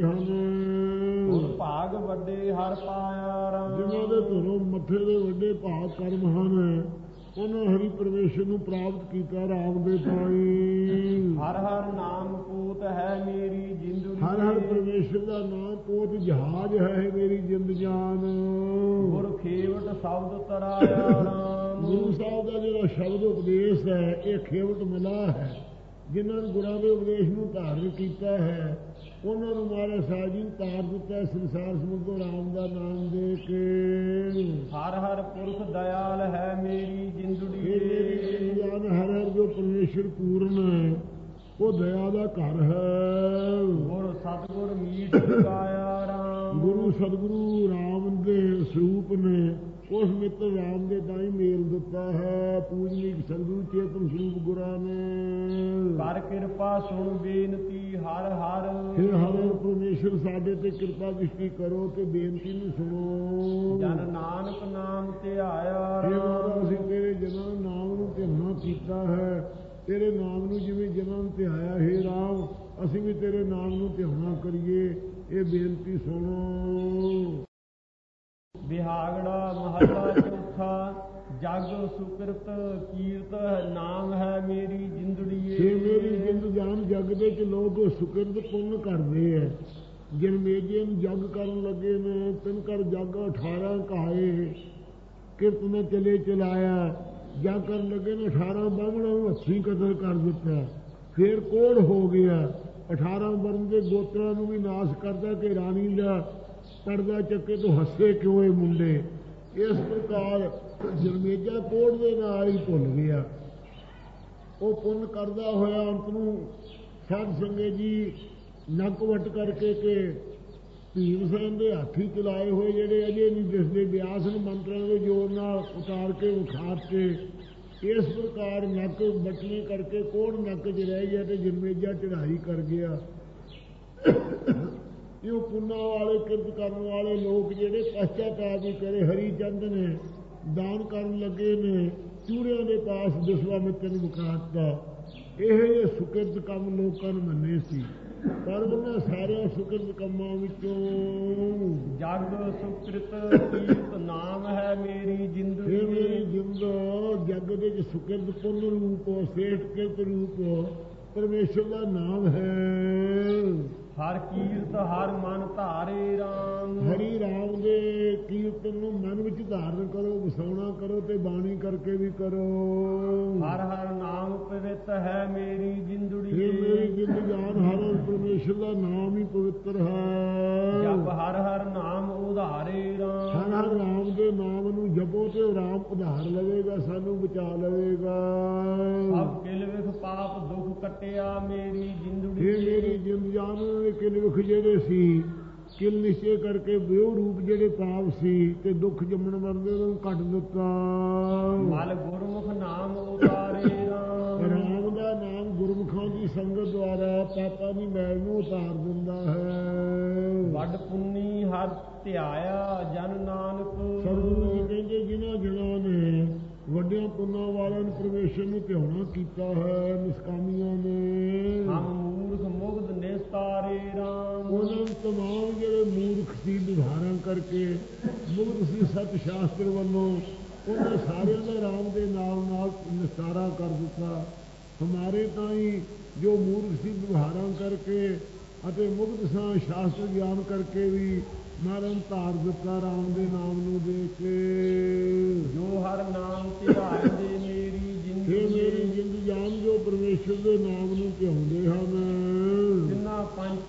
ਹਨ। ਗੁਰ ਭਾਗ ਵੱਡੇ ਹਰ ਪਾਇਆ ਰਾਮ। ਜਿਨ੍ਹਾਂ ਦੇ ਧਰੋਂ ਮੱਥੇ ਦੇ ਵੱਡੇ ਭਾਗ ਕਰਮ ਹਨ, ਉਹਨਾਂ ਹਰੀ ਪਰਮੇਸ਼ਰ ਨੂੰ ਪ੍ਰਾਪਤ ਕੀਤਾ ਰਾਮ ਦੇ ਤਾਈ। ਹਰ ਹਰ ਨਾਮ ਪੂਤ ਹੈ ਮੇਰੀ ਜਿੰਦੜੀ। ਹਰ ਹਰ ਪਰਮੇਸ਼ਰ ਦਾ ਨਾਮ ਪੋਤ ਜਹਾਜ਼ ਹੈ ਮੇਰੀ ਜਿੰਦ ਜਾਨ। ਗੁਰ ਖੇਵਟ ਸ਼ਬਦ ਤਰਾਇਆ ਰਾਮ। ਗੁਰੂ ਸਾਹਿਬ ਦਾ ਜਿਹੜਾ ਸ਼ਬਦ ਉਪਦੇਸ਼ ਹੈ, ਇਹ ਖੇਵਟ ਮਲਾ ਹੈ। ਜਿਨ੍ਹਾਂ ਨੇ ਗੁਰਾਂ ਦੇ ਉਪਦੇਸ਼ ਨੂੰ ਧਾਰਨ ਕੀਤਾ ਹੈ, ਉਹਨਾਂ ਨੂੰ ਮਹਾਰਾਜ ਸਾਹਿਬ ਜੀ ਤਾਰ ਦਿੱਤਾ ਸੰਸਾਰ ਸਮੁੰਦਰ ਰਾਮ ਦਾ ਨਾਮ ਦੇ ਕੇ। ਹਰ ਹਰ ਪੁਰਖ ਦਇਆਲ ਹੈ ਮੇਰੀ ਜਿੰਦੜੀ। ਇਹ ਮੇਰੀ ਜਾਨ ਹਰ ਹਰ ਜੋ ਪਰਮੇਸ਼ਰ ਪੂਰਨ ਹੈ, ਉਹ ਦਇਆ ਦਾ ਘਰ ਹੈ। ਗੁਰ ਸਤਿਗੁਰ ਮੀਠ ਗਾਇਆ ਰਾਮ। ਗੁਰੂ ਸਤਿਗੁਰੂ ਰਾਮ ਦੇ ਸਰੂਪ ਨੇ ਉਸ ਮਿੱਤਰ ਰਾਮ ਦੇ ਤਾਈ ਮੇਲ ਦਿੱਤਾ ਹੈ। ਪੂਜਨੀਕ ਸਤਿਗੁਰੂ ਚੇਤਨ ਸਰੂਪ ਗੁਰਾਂ ਨੇ। ਕਰ ਕਿਰਪਾ ਸੁਣ ਬੇਨਤੀ ਹਰ ਹਰ। ਹੇ ਹਰ ਪਰਮੇਸ਼ਰ ਸਾਡੇ ਤੇ ਕਿਰਪਾ ਦ੍ਰਿਸ਼ਟੀ ਕਰੋ ਤੇ ਬੇਨਤੀ ਨੂੰ ਸੁਣੋ। ਜਨ ਨਾਨਕ ਨਾਮ ਧਿਆਇਆ ਹੇ ਰਾਮ। ਮਹਾਰਾਜ ਅਸੀਂ ਤੇਰੇ ਜਨਾਂ ਨਾਮ ਨੂੰ ਧਿਆਨਾ ਕੀਤਾ ਹੈ। ਤੇਰੇ ਨਾਮ ਨੂੰ ਜਿਵੇਂ ਜਨਾਂ ਨੂੰ ਧਿਆਇਆ, ਹੇ ਰਾਮ ਅਸੀਂ ਵੀ ਤੇਰੇ ਨਾਮ ਨੂੰ ਧਿਆਨਾ ਕਰੀਏ। ਇਹ ਬੇਨਤੀ ਸੁਣੋ। ਬਿਹਾਗੜਾ ਮਹੱਲਾ ਚੌਥਾ। ਜਗ ਸੁਕ੍ਰਿਤ ਕੀਰਤ ਨਾਮ ਹੈ ਮੇਰੀ ਜਿੰਦੜੀਏ। ਇਹ ਮੇਰੀ ਜਿੰਦ ਜਾਨ ਜਗ ਦੇ ਚ ਲੋਕ ਸੁਕ੍ਰਿਤ ਪੁੰਨ ਕਰਦੇ ਐ। ਜਨਮੇਜੇ ਨੂੰ ਜਗ ਕਰਨ ਲੱਗੇ ਨੇ, ਤਿੰਨ ਕਰ ਜਗ 18 ਕਹਾਏ। ਕਿਰਤ ਨੇ ਚਲੇ ਚਲਾਇਆ, ਜਗ ਕਰਨ ਲੱਗੇ ਨੇ 18 ਬਾਹਮਣਾਂ ਨੂੰ ਹੱਥੀਂ ਕਤਲ ਕਰ ਦਿੱਤਾ। ਫੇਰ ਕੋੜ ਹੋ ਗਿਆ, 18 ਵਰਨ ਦੇ ਗੋਤਰਾਂ ਨੂੰ ਵੀ ਨਾਸ਼ ਕਰਦਾ ਕਿ ਰਾਣੀ ਦਾ ਪਰਦਾ ਚੱਕੇ ਤੋਂ ਹੱਸੇ ਕਿਉਂ ਇਹ ਮੁੰਡੇ। ਇਸ ਪ੍ਰਕਾਰ ਜਨਮੇਜਾ ਕੋੜ ਦੇ ਨਾਲ ਹੀ ਭੁੱਲ ਗਿਆ। ਉਹ ਪੁੰਨ ਕਰਦਾ ਹੋਇਆ ਅੰਤ ਨੂੰ ਸਾਧ ਸੰਗਤ ਜੀ ਨੱਕ ਵੱਟ ਕਰਕੇ ਕਿ ਭੀਮ ਸੈਨ ਦੇ ਹਾਥੀ ਚਲਾਏ ਹੋਏ ਜਿਹੜੇ ਅਜੇ ਨਹੀਂ ਦਿਸਦੇ, ਵਿਆਸ ਨੂੰ ਮੰਤਰਾਂ ਦੇ ਜ਼ੋਰ ਨਾਲ ਉਤਾਰ ਕੇ ਵਿਖਾਤੇ। ਇਸ ਪ੍ਰਕਾਰ ਨੱਕ ਵੱਟਣੇ ਕਰਕੇ ਕੋੜ ਨੱਕ 'ਚ ਰਹਿ ਗਿਆ ਤੇ ਜਨਮੇਜਾ ਚੜ੍ਹਾਈ ਕਰ ਗਿਆ। ਇਹ ਪੁੰਨਾਂ ਵਾਲੇ ਕਿਰਤ ਕਰਨ ਵਾਲੇ ਲੋਕ ਜਿਹੜੇ ਪਛਤਾਤਾਪ ਵੀ ਕਰੇ। ਹਰੀ ਚੰਦ ਨੇ ਦਾਨ ਕਰਨ ਲੱਗੇ ਨੇ, ਚੂੜਿਆਂ ਦੇ ਪਾਸ ਵਿਸ਼ਵਾਮਿੱਤਰ ਨੂੰ ਵਿਖਾਤਾ। ਇਹ ਜਿਹੇ ਸੁਕਿਰਤ ਕੰਮ ਲੋਕਾਂ ਨੂੰ ਮੰਨੇ ਸੀ, ਪਰ ਉਹਨਾਂ ਸਾਰਿਆਂ ਸੁਕਿਰਤ ਕੰਮਾਂ ਵਿੱਚੋਂ ਜਗ ਸੁਕ੍ਰਿਤ ਕੀਰਤ ਨਾਮ ਹੈ ਮੇਰੀ ਜਿੰਦੜੀ। ਇਹ ਮੇਰੀ ਜਿੰਦ ਜਗ ਦੇ ਵਿੱਚ ਸੁਕਿਰਤ ਪੁੰਨ ਰੂਪ ਸ੍ਰੇਸ਼ਟ ਕਿਰਤ ਰੂਪ ਪਰਮੇਸ਼ਰ ਦਾ ਨਾਮ ਹੈ। ਹਰ ਕੀਰਤ ਹਰ ਮਨ ਧਾਰੇ ਰਾਮ। ਹਰੀ ਰਾਮ ਦੇ ਕੀਰਤਨ ਨੂੰ ਮਨ ਵਿੱਚ ਧਾਰਨ ਕਰੋ, ਵਸਾਉਣਾ ਕਰੋ ਤੇ ਬਾਣੀ ਕਰਕੇ ਵੀ ਕਰੋ। ਹਰ ਹਰ ਨਾਮ ਪਵਿੱਤ ਹੈ ਮੇਰੀ ਜਿੰਦੜੀ। ਇਹ ਮੇਰੀ ਜਿੰਦ ਜਾਨ ਹਰ ਪਰਮੇਸ਼ਰ ਦਾ ਨਾਮ ਹੀ ਪਵਿੱਤਰ ਹੈ। ਜਪ ਹਰ ਹਰ ਨਾਮ ਉਧਾਰੇ ਰਾਮ। ਹਰ ਹਰ ਰਾਮ ਦੇ ਨਾਮ ਨੂੰ ਜਪੋ ਤੇ ਉਹ ਰਾਮ ਉਧਾਰ ਲਵੇਗਾ, ਸਾਨੂੰ ਬਚਾ ਲਵੇਗਾ। ਸਭ ਕਿਲ ਵਿਖ ਪਾਪ ਦੁੱਖ ਕੱਟਿਆ ਮੇਰੀ ਜਿੰਦੜੀ। ਇਹ ਮੇਰੀ ਜਿੰਦ ਜਾਨ ਕਿਲ ਵਿਖ ਜਿਹੜੇ ਸੀ, ਕਿਲ ਨਿਸ਼ਚੇ ਕਰਕੇ ਵਿਉ ਰੂਪ ਜਿਹੜੇ ਪਾਪ ਸੀ ਤੇ ਦੁੱਖ ਜੰਮਣ ਵਰਦੇ ਨੂੰ ਕੱਟ ਦਿੱਤਾ। ਮਲ ਗੁਰਮੁਖ ਨਾਮ ਉਤਾਰੇ ਰਾਮ। ਰਾਮ ਦਾ ਨਾਮ ਗੁਰਮੁਖਾਂ ਦੀ ਸੰਗਤ ਦੁਆਰਾ ਪਾਪਾਂ ਦੀ ਮੈਲ ਨੂੰ ਉਤਾਰ ਦਿੰਦਾ ਹੈ। ਵੱਡ ਪੁੰਨੀ ਹਰ ਧਿਆਇਆ ਜਨ ਨਾਨਕ। ਸਤਿਗੁਰੂ ਜੀ ਕਹਿੰਦੇ ਜਿਨ੍ਹਾਂ ਜਨਾਂ ਨੇ ਵੱਡਿਆਂ ਪੁੰਨਾਂ ਵਾਲਿਆਂ ਨੂੰ ਪਰਮੇਸ਼ਰ ਨੂੰ ਧਿਆਉਣਾ ਕੀਤਾ ਹੈ, ਨਿਸ਼ਕਾਮੀਆਂ ਨੇ। ਹਮ ਮੂਰਖ ਮੁਗਧ ਨਿਸਤਾਰੇ ਰਾਮ। ਉਹਨਾਂ ਤਮਾਮ ਜਿਹੜੇ ਮੂਰਖ ਸੀ ਨਿਧਾਰਨ ਕਰਕੇ ਮੁਗਧ ਸੀ ਸਤ ਸ਼ਾਸਤਰ ਵੱਲੋਂ, ਉਹਨਾਂ ਸਾਰਿਆਂ ਦਾ ਰਾਮ ਦੇ ਨਾਮ ਨਾਲ ਨਿਸਤਾਰਾ ਕਰ ਦਿੱਤਾ। ਹਮਾਰੇ ਤਾਈਂ ਜੋ ਮੂਰਖ ਸੀ ਵਿਵਹਾਰਾਂ ਕਰਕੇ ਅਤੇ ਮੁਗਧ ਸਾਂ ਸ਼ਾਸਤਰ ਗਿਆਨ ਕਰਕੇ ਵੀ ਮਰਨ ਧਾਰ ਦਿੱਤਾ ਰਾਮ ਦੇ ਨਾਮ ਨੂੰ ਦੇ ਕੇ। ਜੋ ਹਰ ਨਾਮ ਧਿਆਏ ਦੇ ਮੇਰੀ ਜਿੰਦੜੀ। ਇਹ ਮੇਰੀ ਜਿੰਦ ਜਾਨ ਜੋ ਪਰਮੇਸ਼ਰ ਦੇ ਨਾਮ ਨੂੰ ਧਿਆਉਂਦੇ ਹਨ। ਜਿਨ੍ਹਾਂ ਪੰਚ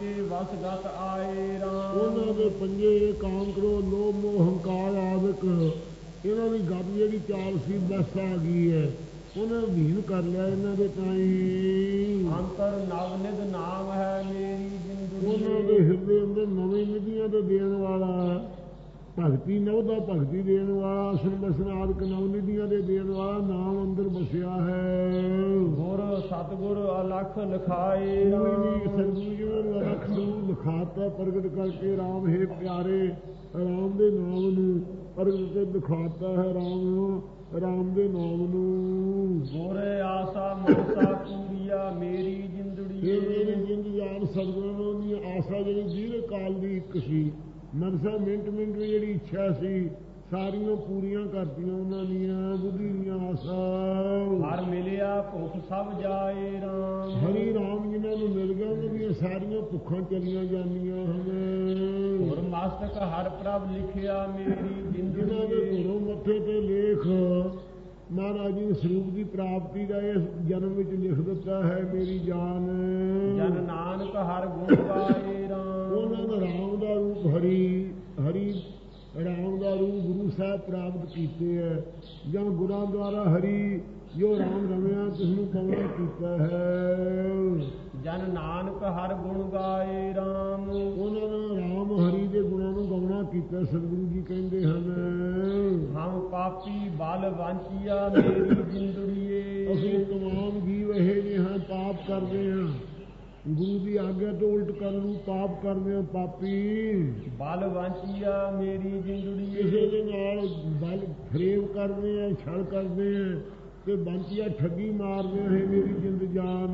ਪੰਜੇ ਕਾਮ ਕਰੋ ਲੋਭ ਮੋਹ ਹੰਕਾਰ ਆਦਿਕ ਇਹਨਾਂ ਦੀ ਗੱਦ ਜਿਹੜੀ ਚਾਲ ਸੀ ਬਸ ਆ ਗਈ ਹੈ, ਉਹਨੇ ਅਧੀਨ ਕਰ ਲਿਆ ਇਹਨਾਂ ਦੇ ਤਾਈਂ। ਅੰਤਰ ਨਵ ਨਿਧ ਨਾਮ ਹੈ ਮੇਰੀ ਜਿੰਦੜੀ, ਉਹਨਾਂ ਦੇ ਹਿਰਦੇ ਅੰਦਰ ਨਵੇਂ ਨਿਧੀਆਂ ਤੋਂ ਦੇਣ ਵਾਲਾ, ਭਗਤੀ ਨਵ ਦਾ ਭਗਤੀ ਦੇਣ ਵਾਲਾ, ਅਸਨ ਬਸਨ ਆਦਿਕ ਨਵ ਨਿਧੀਆਂ ਦੇ ਦੇਣ ਵਾਲਾ ਨਾਮ ਅੰਦਰ ਬਸਿਆ ਹੈ। ਗੁਰ ਸਤਿਗੁਰ ਅਲਖ ਲਿਖਾਏ ਸਤਿਗੁਰੂ ਜੀ ਨੂੰ ਅਲਖ ਨੂੰ ਲਿਖਾਤਾ ਪ੍ਰਗਟ ਕਰਕੇ, ਰਾਮ ਹੈ ਪਿਆਰੇ, ਰਾਮ ਦੇ ਨਾਮ ਨੂੰ ਪ੍ਰਗਟ ਕੇ ਦਿਖਾਤਾ ਹੈ, ਰਾਮ ਦੇ ਨਾਮ ਨੂੰ। ਗੁਰ ਆਸਾ ਮਨਸਾ ਪੂਰੀਆ ਮੇਰੀ ਜਿੰਦੜੀ, ਇਹ ਮੇਰੀ ਜਿੰਦ ਜਾਨ ਸਤਿਗੁਰਾਂ ਦੀ ਆਸਾ ਜਿਹੜੀ ਦੀਰਘ ਕਾਲ ਦੀ ਇੱਕ ਸੀ, ਮਨਸਾ ਮਿੰਟ ਮਿੰਟ ਦੀ ਜਿਹੜੀ ਇੱਛਾ ਸੀ ਸਾਰੀਆਂ ਪੂਰੀਆਂ ਕਰਤੀਆਂ ਉਹਨਾਂ ਦੀਆਂ ਬੁੱਧੀ ਦੀਆਂ ਆਸਾ। ਹਰ ਮਿਲਿਆ ਭੁੱਖ ਸਭ ਜਾਏ ਰਾਮ, ਹਰੀ ਰਾਮ ਜਿਨ੍ਹਾਂ ਨੂੰ ਮਿਲ ਗਿਆ ਉਹਨਾਂ ਦੀਆਂ ਸਾਰੀਆਂ ਭੁੱਖਾਂ ਚਲੀਆਂ ਜਾਂਦੀਆਂ ਹਨ। ਗੁਰ ਮਸਤਕ ਹਰ ਪ੍ਰਭ ਲਿਖਿਆ ਮੇਰੀ ਜਿੰਦੜੀ, ਜਿਨ੍ਹਾਂ ਦੇ ਘਰੋਂ ਮੱਥੇ ਤੇ ਲੇਖ ਮਹਾਰਾਜ ਜੀ ਸਰੂਪ ਦੀ ਪ੍ਰਾਪਤੀ ਦਾ ਇਸ ਜਨਮ ਵਿੱਚ ਲਿਖ ਦਿੱਤਾ ਹੈ ਮੇਰੀ ਜਾਨ। ਜਨ ਨਾਨਕ ਹਰ ਗੁਣ ਗਾਏ ਰਾਮ, ਉਹਨਾਂ ਦਾ ਰਾਮ ਦਾ ਰੂਪ ਹਰੀ ਰਾਮ ਦਾ ਰੂਪ ਗੁਰੂ ਸਾਹਿਬ ਪ੍ਰਾਪਤ ਕੀਤੇ ਹੈ, ਜਾਂ ਗੁਰਾਂ ਦੁਆਰਾ ਹਰੀ ਜੋ ਰਾਮ ਰਮਿਆ ਕਿਸ ਨੂੰ ਕਵਣਾ ਕੀਤਾ ਹੈ। ਜਨ ਨਾਨਕ ਹਰ ਗੁਣ ਗਾਏ ਰਾਮ, ਉਹਨਾਂ ਨੇ ਰਾਮ ਹਰੀ ਦੇ ਗੁਣਾਂ ਨੂੰ ਗਾਉਣਾ ਕੀਤਾ। ਸਤਿਗੁਰੂ ਜੀ ਕਹਿੰਦੇ ਹਨ, ਹਮ ਪਾਪੀ ਬਲ ਵਾਂਚੀਆ ਮੇਰੀ ਜਿੰਦੜੀਏ, ਅਸੀਂ ਤਮਾਮ ਜੀਵ ਇਹ ਜਿਹੇ ਹਾਂ ਪਾਪ ਕਰਦੇ ਹਾਂ, ਗੁਰੂ ਦੀ ਆਗਿਆ ਤੋਂ ਉਲਟ ਕਰਨ ਨੂੰ ਪਾਪ ਕਰਦੇ ਹਾਂ ਪਾਪੀ। ਬਲ ਵਾਂਚੀਆ ਮੇਰੀ ਜਿੰਦੜੀਏ, ਕਿਸੇ ਦੇ ਨਾਲ ਬਲ ਫਰੇਬ ਕਰਦੇ ਹਾਂ, ਛਲ ਕਰਦੇ ਹਾਂ ਤੇ ਬੰਚੀਆ ਠੱਗੀ ਮਾਰਦੇ ਹੈ ਮੇਰੀ ਜਿੰਦ ਜਾਨ।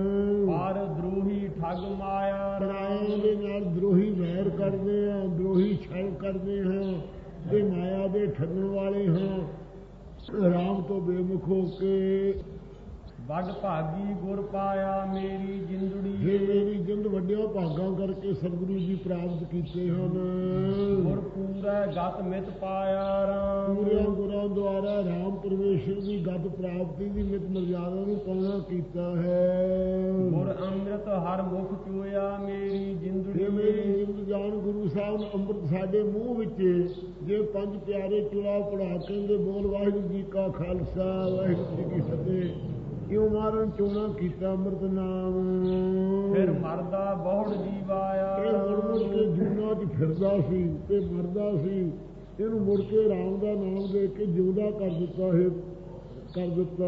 ਪਰ ਦਰੋਹੀ ਠੱਗ ਮਾਇਆ ਪਰਾਇਆਂ ਦੇ ਨਾਲ ਦਰੋਹੀ ਵੈਰ ਕਰਦੇ ਹਾਂ, ਦਰੋਹੀ ਛਲ ਕਰਦੇ ਹਾਂ ਤੇ ਮਾਇਆ ਦੇ ਠੱਗਣ ਵਾਲੇ ਹਾਂ। ਰਾਮ ਤੋਂ ਬੇਮੁਖ ਹੋ ਕੇ ਵੱਡ ਭਾਗੀ ਗੁਰ ਪਾਇਆ ਮੇਰੀ ਜਿੰਦੜੀ, ਇਹ ਮੇਰੀ ਜਿੰਦ ਵੱਡਿਆਂ ਭਾਗਾਂ ਕਰਕੇ ਸਤਿਗੁਰੂ ਜੀ ਪ੍ਰਾਪਤ ਕੀਤੇ ਹਨ। ਗੁਰ ਪੂਰਾ ਗਤ ਮਿਤ ਪਾਇਆ ਰਾਮ, ਪੂਰਿਆਂ ਗੁਰਾਂ ਦੁਆਰਾ ਰਾਮ ਪਰਮੇਸ਼ਰ ਦੀ ਗਤ ਪ੍ਰਾਪਤੀ ਦੀ ਮਿਤ ਮਰਜ਼ਾਦਾ ਨੂੰ ਪਾਉਣਾ ਕੀਤਾ ਹੈ। ਗੁਰ ਅੰਮ੍ਰਿਤ ਹਰ ਮੁਖ ਚੋਇਆ ਮੇਰੀ ਜਿੰਦੜੀ, ਇਹ ਮੇਰੀ ਜਿੰਦ ਜਾਨ ਗੁਰੂ ਸਾਹਿਬ ਨੇ ਅੰਮ੍ਰਿਤ ਸਾਡੇ ਮੂੰਹ ਵਿੱਚ ਜੇ ਪੰਜ ਪਿਆਰੇ ਚੁਲਾ ਪੜਾ ਕਹਿੰਦੇ ਬੋਲ ਵਾਹਿਗੁਰੂ ਜੀ ਕਾ ਖਾਲਸਾ ਵਾਹਿਗੁਰੂ ਜੀ ਕੀ ਫਤਿਹ, ਕਿਉਂ ਮਾਰਨ ਚੋਣਾ ਕੀਤਾ ਅੰਮ੍ਰਿਤ ਨਾਮ। ਫਿਰ ਮਰਦਾ ਬਹੁੜ ਜੀਵਾਇਆ, ਇਹ ਮੁੜ ਮੁੜ ਕੇ ਜੂਨਾਂ 'ਚ ਫਿਰਦਾ ਸੀ ਤੇ ਮਰਦਾ ਸੀ, ਇਹਨੂੰ ਮੁੜ ਕੇ ਰਾਮ ਦਾ ਨਾਮ ਦੇ ਕੇ ਜਿਉਂਦਾ ਕਰ ਦਿੱਤਾ ਹੈ, ਕਰ ਦਿੱਤਾ।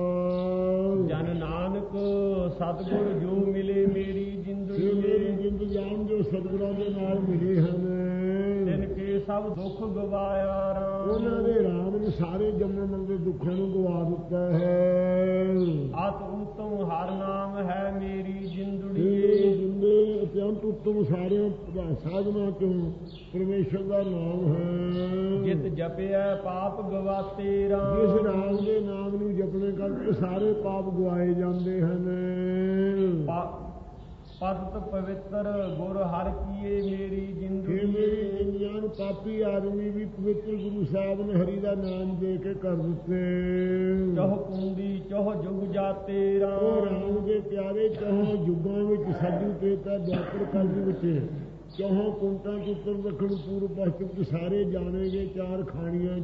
ਜਨ ਨਾਨਕ ਸਤਿਗੁਰ ਜੋ ਮਿਲੇ ਮੇਰੀ ਜਿੰਦੜੀ, ਇਹ ਮੇਰੀ ਜਿੰਦ ਜਾਨ ਜੋ ਸਤਿਗੁਰਾਂ ਦੇ ਨਾਲ ਮਿਲੇ ਹਨ, ਤਿਨ ਕੇ ਸਭ ਦੁੱਖ ਗਵਾਇਆ ਰਾਮ, ਉਹਨਾਂ ਦੇ ਰਾਮ ਨੇ ਸਾਰੇ ਜੰਮਣ ਮੰਦੇ ਦੁੱਖਾਂ ਨੂੰ ਗਵਾ ਦਿੱਤਾ ਹੈ। ਅਤ ਉਤਮ ਹਰ ਨਾਮ ਹੈ ਮੇਰੀ ਜਿੰਦੜੀ, ਇਹ ਜਿੰਦੇ ਅਤਿਅੰਤ ਉੱਤਮ ਸਾਰਿਆਂ ਸਾਧਨਾਂ ਚੋਂ ਪਰਮੇਸ਼ਰ ਦਾ ਨਾਮ ਹੈ। ਜਿਤ ਜਪਿਆ ਪਾਪ ਗਵਾਤੇ ਰਾਮ, ਜਿਸ ਰਾਮ ਦੇ ਨਾਮ ਨੂੰ ਜਪਣੇ ਕਰਕੇ ਸਾਰੇ ਪਾਪ ਗਵਾਏ ਜਾਂਦੇ ਹਨ। ਪਤਿਤ ਪਵਿੱਤਰ ਗੁਰ ਹਰ ਕੀਏ ਮੇਰੀ ਜਿੰਦੜੀ, ਇਹ ਮੇਰੀ ਜਿੰਦਿਆਂ ਪਾਪੀ ਆਦਮੀ ਵੀ ਪਵਿੱਤਰ ਗੁਰੂ ਸਾਹਿਬ ਨੇ ਹਰੀ ਦਾ ਨਾਮ ਦੇ ਕੇ ਕਰ ਦਿੱਤੇ। ਚਹੁ ਕੁੰਡੀ ਚਹੁ ਜੁਗ ਜਾਤੇ ਰਾਮ, ਉਹ ਰਾਮ ਦੇ ਪਿਆਰੇ ਚਹੁ ਯੁੱਗਾਂ ਵਿੱਚ ਸੱਜੂ ਤੇਤਾ ਦੁਆਪਰ ਕਲਯੁਗ ਵਿੱਚ ਚਹੁ ਕੁੰਟਾਂ ਚ ਉੱਤਰ ਦੱਖਣ ਪੂਰਬ ਪੱਛਮ ਚ ਸਾਰੇ ਜਾਣੇ ਗਏ ਚਾਰ ਖਾਣੀਆਂ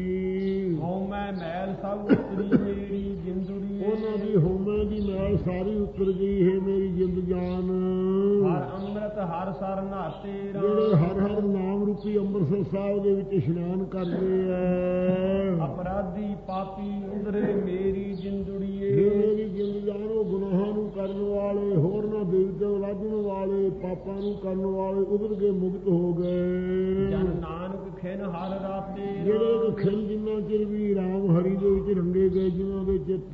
ਚ। ਹਉਮੈ ਮੈਲ ਸਭ ਉਤਰੀ ਮੇਰੀ ਜਿੰਦੜੀ, ਉਹਨਾਂ ਦੀ ਹਉਮੈ ਦੀ ਮੈਲ ਸਾਰੀ ਉਤਰ ਗਈ ਹੈ ਮੇਰੀ ਜਿੰਦ ਜਾਨ। ਹਰ ਅੰਮ੍ਰਿਤ ਹਰ ਸਰ ਨਹਾਤੇ ਰਾਮ, ਜਿਹੜੇ ਹਰ ਹਰ ਨਾਮ ਰੂਪੀ ਅੰਮ੍ਰਿਤਸਰ ਸਾਹਿਬ ਦੇ ਵਿੱਚ ਇਸ਼ਨਾਨ ਕਰਦੇ ਆ। ਅਪਰਾਧੀ ਪਾਪੀ ਉਧਰੇ ਮੇਰੀ ਜਿੰਦੜੀਏ, ਮੇਰੀ ਜਿੰਦ ਜਾਨ ਉਹ ਗੁਨਾਹਾਂ ਨੂੰ ਕਰਨ ਵਾਲੇ, ਹੋਰਨਾਂ ਦੇਵਤਿਆਂ ਲਾਜਣ ਵਾਲੇ, ਪਾਪਾਂ ਨੂੰ ਕਰਨ ਵਾਲੇ ਉਧਰ ਕੇ ਮੁਕਤ ਹੋ ਗਏ। ਜਨ ਨਾਨਕ ਖਿਨ ਹਰ ਰਾਤੇ, ਜਿਹੜੇ ਖਿਲ ਜਿੰਨਾ ਚਿਰ ਵੀ ਰਾਮ ਹਰੀ ਦੇ ਵਿੱਚ ਰੰਗੇ ਗਏ ਜਿਨ੍ਹਾਂ ਦੇ ਚਿੱਤ।